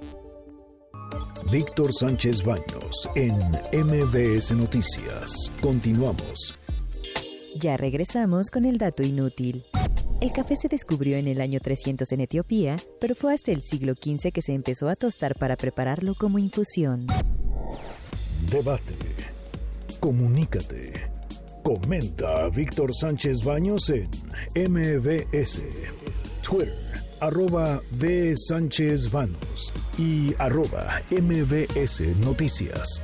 Víctor Sánchez Baños en M B S Noticias. Continuamos. Ya regresamos con el dato inútil. El café se descubrió en el año trescientos en Etiopía, pero fue hasta el siglo quince que se empezó a tostar para prepararlo como infusión. Debate. Comunícate. Comenta a Víctor Sánchez Baños en M B S. Twitter, arroba B Sánchez Baños y arroba M B S Noticias.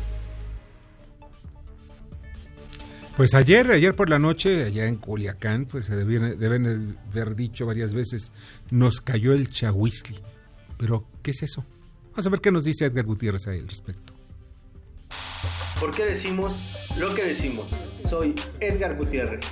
Pues ayer, ayer por la noche, allá en Culiacán, pues se deben, deben haber dicho varias veces, nos cayó el chahuizli. Pero, ¿qué es eso? Vamos a ver qué nos dice Edgar Gutiérrez al respecto. ¿Por qué decimos lo que decimos? Soy Edgar Gutiérrez.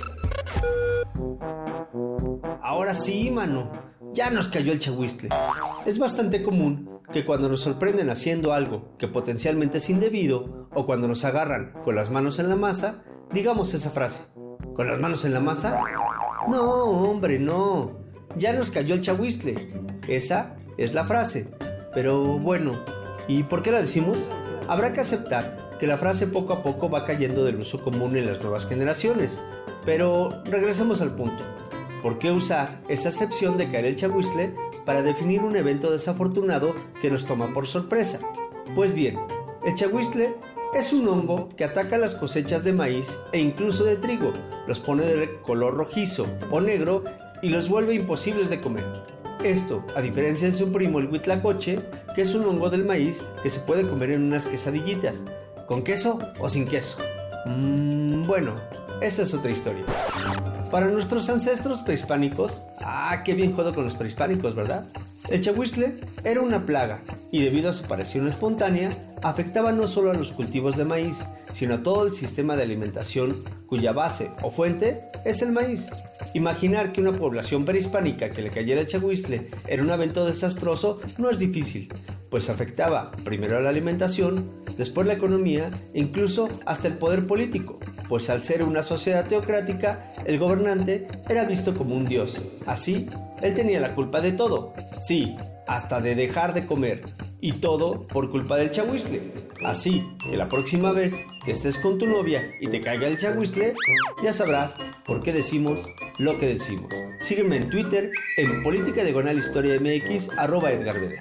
Ahora sí, mano, ya nos cayó el chahuizle. Es bastante común que cuando nos sorprenden haciendo algo que potencialmente es indebido, o cuando nos agarran con las manos en la masa, digamos esa frase. ¿Con las manos en la masa? No, hombre, no. Ya nos cayó el chahuizle. Esa es la frase. Pero bueno, ¿y por qué la decimos? Habrá que aceptar que la frase poco a poco va cayendo del uso común en las nuevas generaciones. Pero regresemos al punto. ¿Por qué usar esa acepción de caer el chahuizle para definir un evento desafortunado que nos toma por sorpresa? Pues bien, el chahuizle es un hongo que ataca las cosechas de maíz e incluso de trigo, los pone de color rojizo o negro y los vuelve imposibles de comer. Esto, a diferencia de su primo el huitlacoche, que es un hongo del maíz que se puede comer en unas quesadillitas, con queso o sin queso. Mm, bueno, esa es otra historia. Para nuestros ancestros prehispánicos, ah, qué bien juego con los prehispánicos, ¿verdad? El chahuiztle era una plaga y debido a su aparición espontánea, afectaba no solo a los cultivos de maíz, sino a todo el sistema de alimentación cuya base o fuente es el maíz. Imaginar que una población prehispánica que le cayera el chahuiztle era un evento desastroso no es difícil, pues afectaba primero a la alimentación, después la economía e incluso hasta el poder político, pues al ser una sociedad teocrática, el gobernante era visto como un dios. Así, él tenía la culpa de todo, sí, hasta de dejar de comer, y todo por culpa del chahuiztle. Así que la próxima vez que estés con tu novia y te caiga el chahuiztle, ya sabrás por qué decimos lo que decimos. Sígueme en Twitter en Política Diagonal Historia M X, arroba Edgar Beder.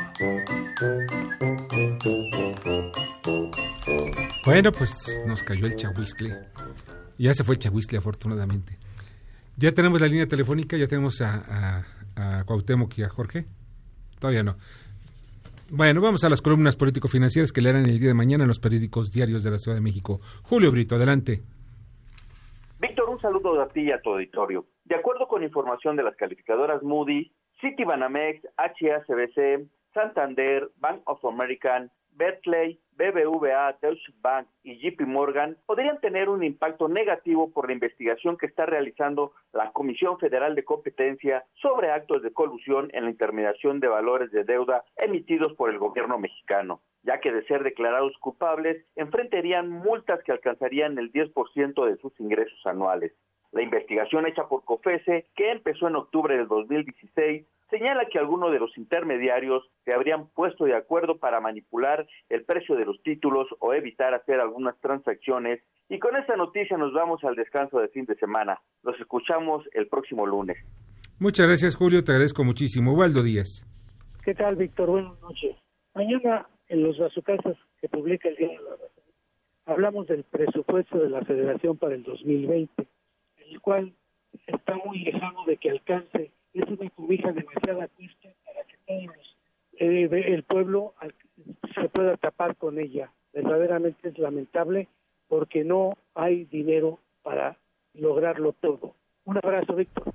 Bueno, pues nos cayó el chahuizcle. Ya se fue el chahuizcle, afortunadamente. Ya tenemos la línea telefónica, ya tenemos a, a, a Cuauhtémoc y a Jorge. Todavía no. Bueno, vamos a las columnas político-financieras que leerán el día de mañana en los periódicos diarios de la Ciudad de México. Julio Brito, adelante. Víctor, un saludo a ti y a tu auditorio. De acuerdo con información de las calificadoras Moody's, Citibanamex, H S B C, Santander, Bank of America, Berkeley, B B V A, Deutsche Bank y J P Morgan podrían tener un impacto negativo por la investigación que está realizando la Comisión Federal de Competencia sobre actos de colusión en la intermediación de valores de deuda emitidos por el gobierno mexicano, ya que de ser declarados culpables enfrentarían multas que alcanzarían el diez por ciento de sus ingresos anuales. La investigación hecha por COFESE, que empezó en octubre del dos mil dieciséis, señala que algunos de los intermediarios se habrían puesto de acuerdo para manipular el precio de los títulos o evitar hacer algunas transacciones. Y con esta noticia nos vamos al descanso de fin de semana. Los escuchamos el próximo lunes. Muchas gracias, Julio, te agradezco muchísimo. Ubaldo Díaz. ¿Qué tal, Víctor? Buenas noches. Mañana en los Azucarzas que publica el Día de la Razón, hablamos del presupuesto de la Federación para el dos mil veinte, el cual está muy lejano de que alcance. Es una cobija demasiada cuesta para que todos eh, el pueblo se pueda tapar con ella. Verdaderamente es lamentable porque no hay dinero para lograrlo todo. Un abrazo, Víctor.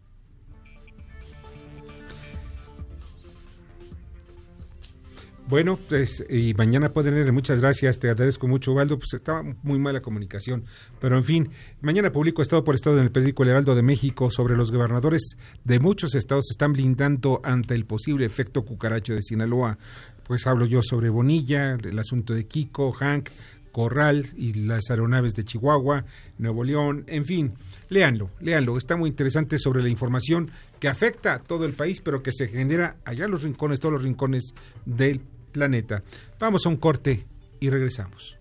Bueno, pues, y mañana pueden leer, muchas gracias, te agradezco mucho, Ubaldo, pues estaba muy mala comunicación, pero en fin, mañana publico Estado por Estado en el periódico El Heraldo de México sobre los gobernadores de muchos estados se están blindando ante el posible efecto cucaracha de Sinaloa. Pues hablo yo sobre Bonilla, el asunto de Kiko, Hank, Corral y las aeronaves de Chihuahua, Nuevo León, en fin, léanlo, léanlo, está muy interesante sobre la información que afecta a todo el país, pero que se genera allá en los rincones, todos los rincones del planeta. Vamos a un corte y regresamos.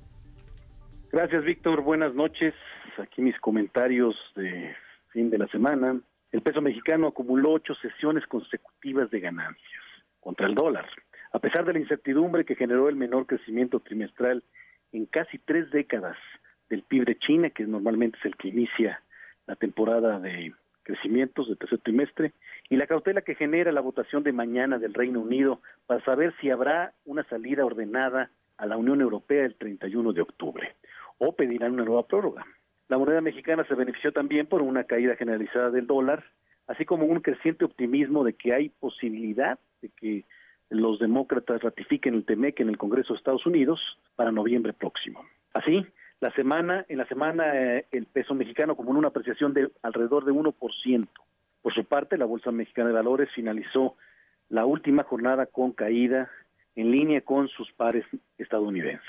Gracias, Víctor. Buenas noches. Aquí mis comentarios de fin de la semana. El peso mexicano acumuló ocho sesiones consecutivas de ganancias contra el dólar, a pesar de la incertidumbre que generó el menor crecimiento trimestral en casi tres décadas del P I B de China, que normalmente es el que inicia la temporada de crecimientos del tercer trimestre, y la cautela que genera la votación de mañana del Reino Unido para saber si habrá una salida ordenada a la Unión Europea el treinta y uno de octubre, o pedirán una nueva prórroga. La moneda mexicana se benefició también por una caída generalizada del dólar, así como un creciente optimismo de que hay posibilidad de que los demócratas ratifiquen el TEMEC en el Congreso de Estados Unidos para noviembre próximo. Así, la semana, en la semana eh, el peso mexicano acumuló una apreciación de alrededor de uno por ciento. Por su parte, la Bolsa Mexicana de Valores finalizó la última jornada con caída en línea con sus pares estadounidenses.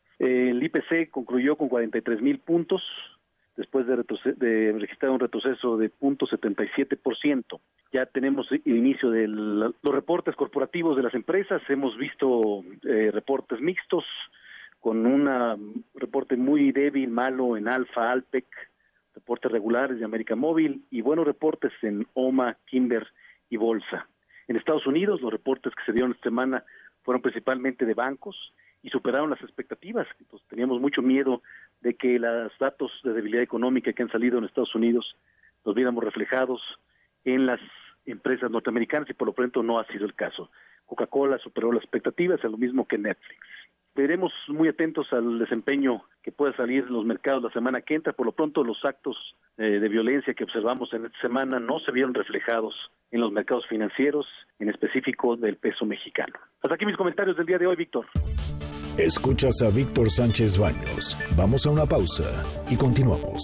El I P C concluyó con cuarenta y tres mil puntos, después de, retroce- de registrar un retroceso de cero punto setenta y siete por ciento. Ya tenemos el inicio de los reportes corporativos de las empresas, hemos visto eh, reportes mixtos, con un reporte muy débil, malo en Alfa, Alpec, reportes regulares de América Móvil y buenos reportes en O M A, Kimber y Bolsa. En Estados Unidos, los reportes que se dieron esta semana fueron principalmente de bancos y superaron las expectativas. Entonces, teníamos mucho miedo de que los datos de debilidad económica que han salido en Estados Unidos los viéramos reflejados en las empresas norteamericanas y por lo pronto no ha sido el caso. Coca-Cola superó las expectativas, es lo mismo que Netflix. veremos muy atentos al desempeño que pueda salir en los mercados la semana que entra. Por lo pronto, los actos eh, de violencia que observamos en esta semana no se vieron reflejados en los mercados financieros, en específico del peso mexicano. Hasta aquí mis comentarios del día de hoy, Víctor. Escuchas a Víctor Sánchez Baños. Vamos a una pausa y continuamos.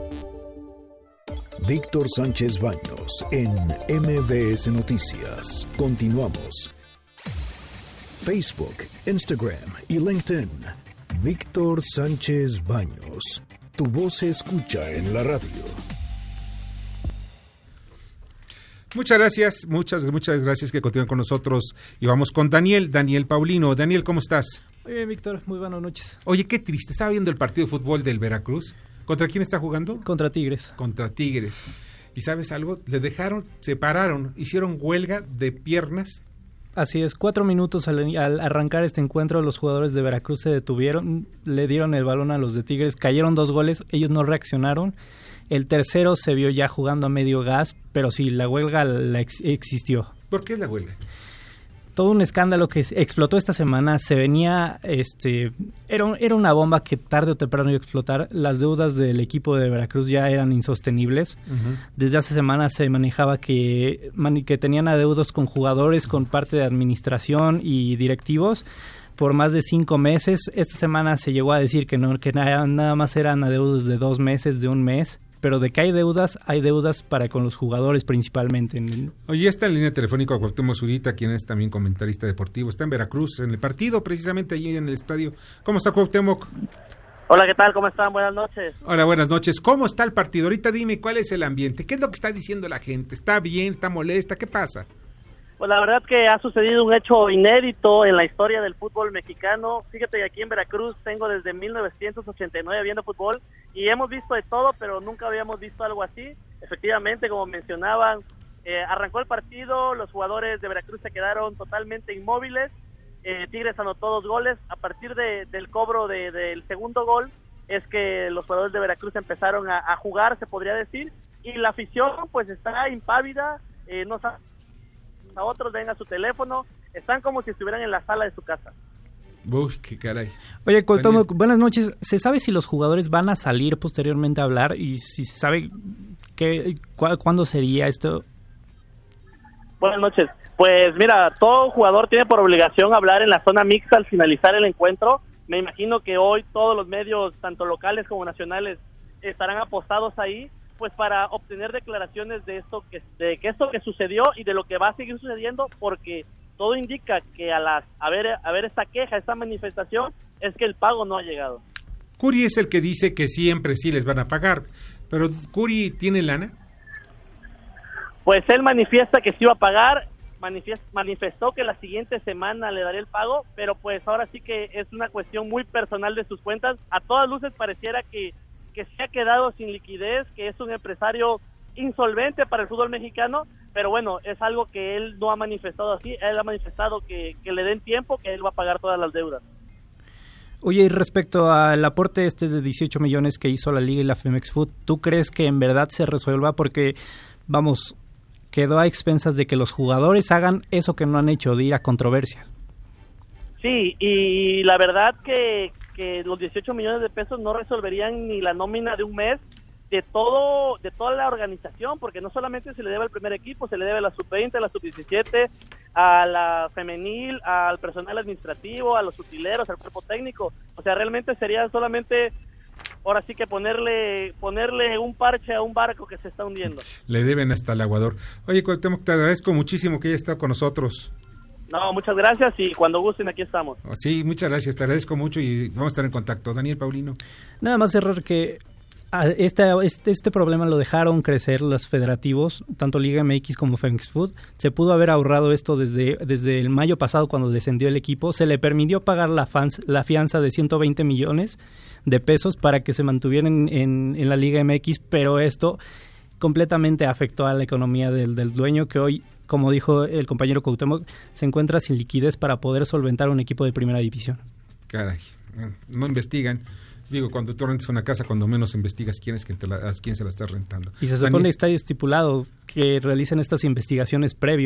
Víctor Sánchez Baños en M B S Noticias. Continuamos. Facebook, Instagram y LinkedIn. Víctor Sánchez Baños. Tu voz se escucha en la radio. Muchas gracias, muchas, muchas gracias que continúen con nosotros. Y vamos con Daniel, Daniel Paulino. Daniel, ¿cómo estás? Muy bien, Víctor, muy buenas noches. Oye, qué triste, estaba viendo el partido de fútbol del Veracruz. ¿Contra quién está jugando? Contra Tigres. Contra Tigres. ¿Y sabes algo? Le dejaron, se pararon, hicieron huelga de piernas. Así es, cuatro minutos al, al arrancar este encuentro, los jugadores de Veracruz se detuvieron, le dieron el balón a los de Tigres, cayeron dos goles, ellos no reaccionaron. El tercero se vio ya jugando a medio gas, pero sí, la huelga la ex- existió. ¿Por qué la huelga? Todo un escándalo que explotó esta semana, se venía, este, era, era una bomba que tarde o temprano iba a explotar. Las deudas del equipo de Veracruz ya eran insostenibles. Uh-huh. Desde hace semanas se manejaba que, que tenían adeudos con jugadores, con parte de administración y directivos por más de cinco meses. Esta semana se llegó a decir que no, que nada, nada más eran adeudos de dos meses, de un mes. Pero de que hay deudas, hay deudas para con los jugadores principalmente. Oye, está en línea telefónica Cuauhtémoc Zurita, quien es también comentarista deportivo. Está en Veracruz, en el partido, precisamente allí en el estadio. ¿Cómo está, Cuauhtémoc? Hola, ¿qué tal? ¿Cómo están? Buenas noches. Hola, buenas noches. ¿Cómo está el partido? Ahorita dime cuál es el ambiente. ¿Qué es lo que está diciendo la gente? ¿Está bien? ¿Está molesta? ¿Qué pasa? Pues la verdad que ha sucedido un hecho inédito en la historia del fútbol mexicano. Fíjate que aquí en Veracruz tengo desde mil novecientos ochenta y nueve viendo fútbol y hemos visto de todo, pero nunca habíamos visto algo así. Efectivamente, como mencionaban, eh, arrancó el partido, los jugadores de Veracruz se quedaron totalmente inmóviles, eh, Tigres anotó dos goles. A partir de, del cobro de, del segundo gol es que los jugadores de Veracruz empezaron a, a jugar, se podría decir, y la afición pues está impávida, eh, no sabe a otros, ven a su teléfono, están como si estuvieran en la sala de su casa. Uy, qué caray. Oye, Cuauhtémoc, buenas noches. ¿Se sabe si los jugadores van a salir posteriormente a hablar y si se sabe qué, cu- cuándo sería esto? Buenas noches. Pues mira, todo jugador tiene por obligación hablar en la zona mixta al finalizar el encuentro. Me imagino que hoy todos los medios, tanto locales como nacionales, estarán apostados ahí, pues para obtener declaraciones de esto que de que esto que sucedió y de lo que va a seguir sucediendo, porque todo indica que a las a ver a ver esta queja, esta manifestación, es que el pago no ha llegado. Curi es el que dice que siempre sí les van a pagar, pero Curi tiene lana. Pues él manifiesta que sí va a pagar, manifiest, manifestó que la siguiente semana le daría el pago, pero pues ahora sí que es una cuestión muy personal de sus cuentas. A todas luces pareciera que que se ha quedado sin liquidez, que es un empresario insolvente para el fútbol mexicano, pero bueno, es algo que él no ha manifestado así, él ha manifestado que, que le den tiempo, que él va a pagar todas las deudas. Oye, y respecto al aporte este de dieciocho millones que hizo la Liga y la Femex Food, ¿tú crees que en verdad se resuelva? Porque, vamos, quedó a expensas de que los jugadores hagan eso que no han hecho, de ir a controversia. Sí, y la verdad que que los dieciocho millones de pesos no resolverían ni la nómina de un mes de todo de toda la organización, porque no solamente se le debe al primer equipo, se le debe a la sub veinte, a la sub diecisiete, a la femenil, al personal administrativo, a los utileros, al cuerpo técnico. O sea, realmente sería solamente, ahora sí que ponerle ponerle un parche a un barco que se está hundiendo. Le deben hasta el aguador. Oye, Cuauhtémoc, te agradezco muchísimo que hayas estado con nosotros. No, muchas gracias y cuando gusten aquí estamos. Sí, muchas gracias, te agradezco mucho y vamos a estar en contacto. Daniel Paulino. Nada más cerrar que este, este, este problema lo dejaron crecer los federativos, tanto Liga M X como Femex Food. Se pudo haber ahorrado esto desde, desde el mayo pasado cuando descendió el equipo. Se le permitió pagar la, fans, la fianza de ciento veinte millones de pesos para que se mantuvieran en, en la Liga M X, pero esto completamente afectó a la economía del, del dueño, que hoy, como dijo el compañero Cuauhtémoc, se encuentra sin liquidez para poder solventar un equipo de primera división. Caray, no investigan. Digo, cuando tú rentas una casa, cuando menos investigas quién es quien te la, a quién se la está rentando. Y se supone que está estipulado que realicen estas investigaciones previo a...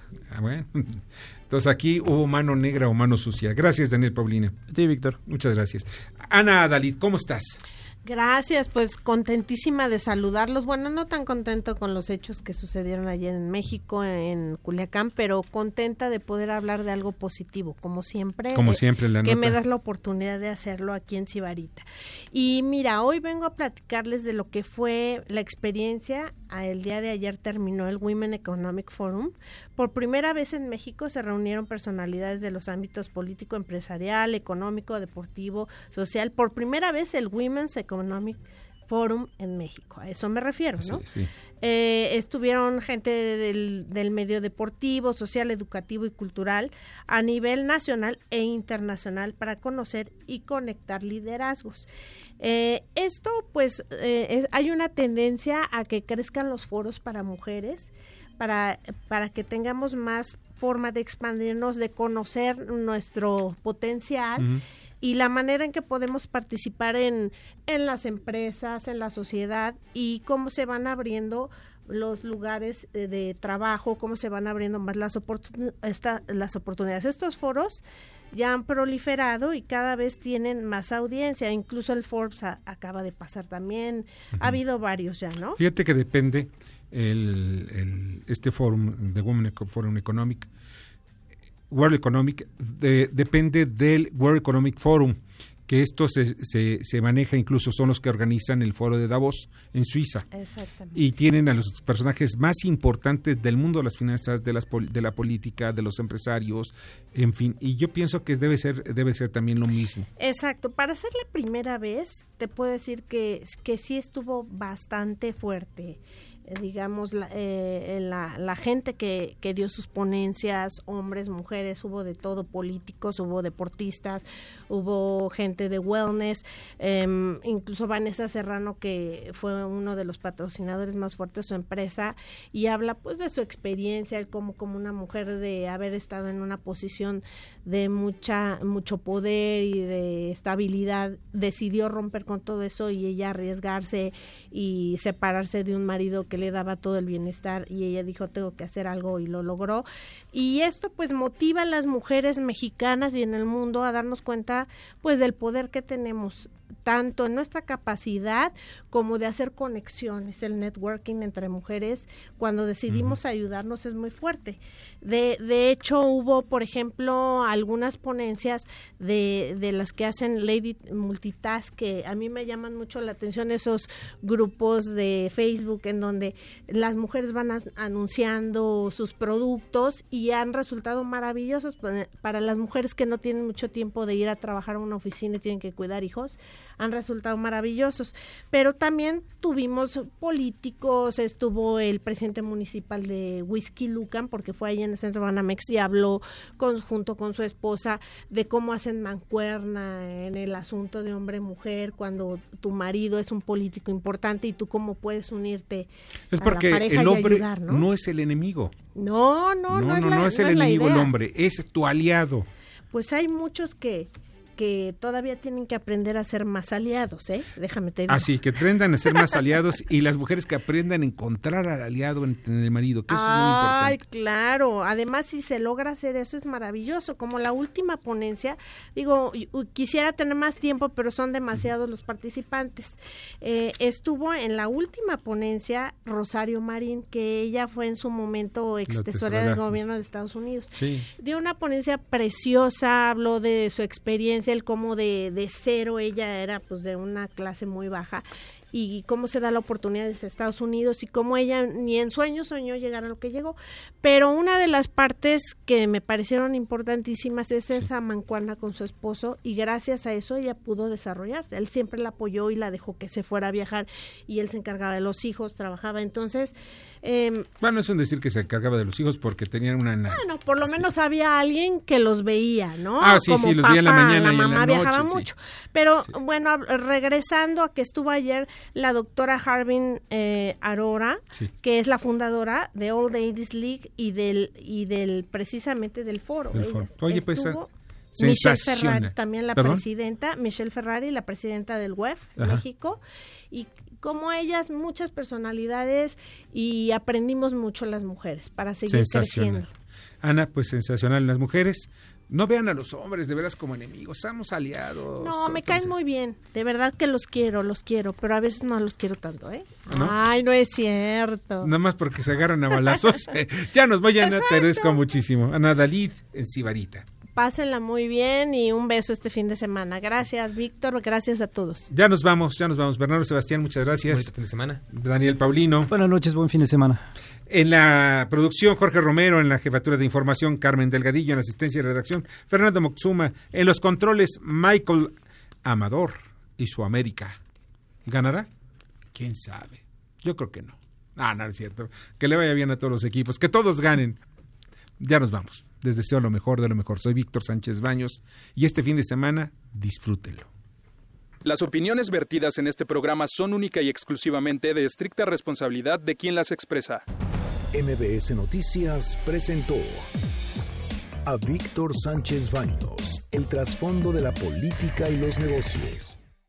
Ah, bueno. Entonces aquí hubo mano negra o mano sucia. Gracias, Daniel Paulina. Sí, Víctor. Muchas gracias. Ana Dalid, ¿cómo estás? Gracias, pues contentísima de saludarlos. Bueno, no tan contento con los hechos que sucedieron ayer en México, en Culiacán, pero contenta de poder hablar de algo positivo, como siempre. Como eh, siempre, la que nota. me das la oportunidad de hacerlo aquí en Sibarita. Y mira, hoy vengo a platicarles de lo que fue la experiencia. El día de ayer terminó el Women Economic Forum. Por primera vez en México se reunieron personalidades de los ámbitos político, empresarial, económico, deportivo, social. Por primera vez el Women's Economic Forum en México, a eso me refiero, ¿no? Sí, sí. Eh, estuvieron gente del, del medio deportivo, social, educativo y cultural a nivel nacional e internacional para conocer y conectar liderazgos. Eh, esto, pues, eh, es, hay una tendencia a que crezcan los foros para mujeres, para, para que tengamos más forma de expandirnos, de conocer nuestro potencial. Uh-huh. Y la manera en que podemos participar en, en las empresas, en la sociedad, y cómo se van abriendo los lugares de, de trabajo, cómo se van abriendo más las, oportun- esta, las oportunidades. Estos foros ya han proliferado y cada vez tienen más audiencia, incluso el Forbes a, acaba de pasar también, uh-huh. Ha habido varios ya, ¿no? Fíjate que depende el, el este forum de Women Forum Economic, World Economic, de, depende del World Economic Forum, que esto se, se, se maneja, incluso son los que organizan el foro de Davos en Suiza. Exactamente. Y tienen a los personajes más importantes del mundo de las finanzas, de las de la política, de los empresarios, en fin, y yo pienso que debe ser debe ser también lo mismo. Exacto, para ser la primera vez te puedo decir que, que sí estuvo bastante fuerte. digamos, la, eh, la, la gente que, que dio sus ponencias, hombres, mujeres, hubo de todo, políticos, hubo deportistas, hubo gente de wellness, eh, incluso Vanessa Serrano, que fue uno de los patrocinadores más fuertes de su empresa, y habla pues de su experiencia, como, como una mujer de haber estado en una posición de mucha mucho poder y de estabilidad, decidió romper con todo eso y ella arriesgarse y separarse de un marido que le daba todo el bienestar, y ella dijo, tengo que hacer algo, y lo logró. Y esto pues motiva a las mujeres mexicanas y en el mundo a darnos cuenta pues del poder que tenemos, tanto en nuestra capacidad como de hacer conexiones. El networking entre mujeres, cuando decidimos uh-huh. ayudarnos, es muy fuerte. De, de hecho, hubo, por ejemplo, algunas ponencias de, de las que hacen Lady Multitask, que a mí me llaman mucho la atención, esos grupos de Facebook en donde las mujeres van a, anunciando sus productos, y han resultado maravillosos para las mujeres que no tienen mucho tiempo de ir a trabajar a una oficina y tienen que cuidar hijos. Han resultado maravillosos, pero también tuvimos políticos, estuvo el presidente municipal de Whisky Lucan, porque fue ahí en el centro Banamex y habló con, junto con su esposa de cómo hacen mancuerna en el asunto de hombre-mujer cuando tu marido es un político importante y tú cómo puedes unirte es a porque la pareja el hombre y ayudar, ¿no? no es el enemigo. No, no, no, no, no, es, no, la, no es el no enemigo es el hombre, es tu aliado. Pues hay muchos que que todavía tienen que aprender a ser más aliados, ¿eh? Déjame te digo. Así, que aprendan a ser más aliados, y las mujeres que aprendan a encontrar al aliado en, en el marido, que eso Ay, es muy importante. Ay, claro. Además, si se logra hacer eso, es maravilloso. Como la última ponencia, digo, quisiera tener más tiempo, pero son demasiados los participantes. Eh, estuvo en la última ponencia Rosario Marín, que ella fue en su momento ex tesorera del gobierno de Estados Unidos. Sí. Dio una ponencia preciosa, habló de su experiencia, el cómo de, de cero, ella era pues de una clase muy baja, y cómo se da la oportunidad desde Estados Unidos, y cómo ella ni en sueños soñó llegar a lo que llegó. Pero una de las partes que me parecieron importantísimas es sí. esa mancuerna con su esposo, y gracias a eso ella pudo desarrollarse. Él siempre la apoyó y la dejó que se fuera a viajar, y él se encargaba de los hijos, trabajaba. Entonces, eh, bueno, es un decir que se encargaba de los hijos porque tenían una... Bueno, por lo sí. menos había alguien que los veía, ¿no? Ah, sí, Como sí, los papá, veía en la mañana la y en mamá la viajaba noche, mucho. Sí. Pero sí. bueno, regresando a que estuvo ayer la doctora Harbin eh, Arora, sí. que es la fundadora de All Ladies League y del y del precisamente del foro. Del foro. Oye, pues Michelle Ferrari, también la ¿Perdón? presidenta, Michelle Ferrari, la presidenta del W E F Ajá. México, y como ellas, muchas personalidades, y aprendimos mucho las mujeres para seguir creciendo. Ana, pues sensacional. Las mujeres, no vean a los hombres de veras como enemigos, somos aliados. No, me caen muy bien, de verdad que los quiero, los quiero, pero a veces no los quiero tanto, ¿eh? ¿No? Ay, no es cierto. Nada más porque se agarran a balazos. Ya nos vayan, Ana, te agradezco muchísimo. Ana Dalid, en Sibarita. Pásenla muy bien y un beso este fin de semana. Gracias, Víctor, gracias a todos. Ya nos vamos, ya nos vamos. Bernardo Sebastián, muchas gracias. Buen fin de semana. Daniel Paulino. Buenas noches, buen fin de semana. En la producción, Jorge Romero. En la jefatura de información, Carmen Delgadillo. En la asistencia y redacción, Fernando Moxuma. En los controles, Michael Amador y su América. ¿Ganará? ¿Quién sabe? Yo creo que no. Ah, no, no es cierto. Que le vaya bien a todos los equipos. Que todos ganen. Ya nos vamos. Les deseo lo mejor de lo mejor. Soy Víctor Sánchez Baños y este fin de semana disfrútenlo. Las opiniones vertidas en este programa son única y exclusivamente de estricta responsabilidad de quien las expresa. M B S Noticias presentó a Víctor Sánchez Baños, el trasfondo de la política y los negocios.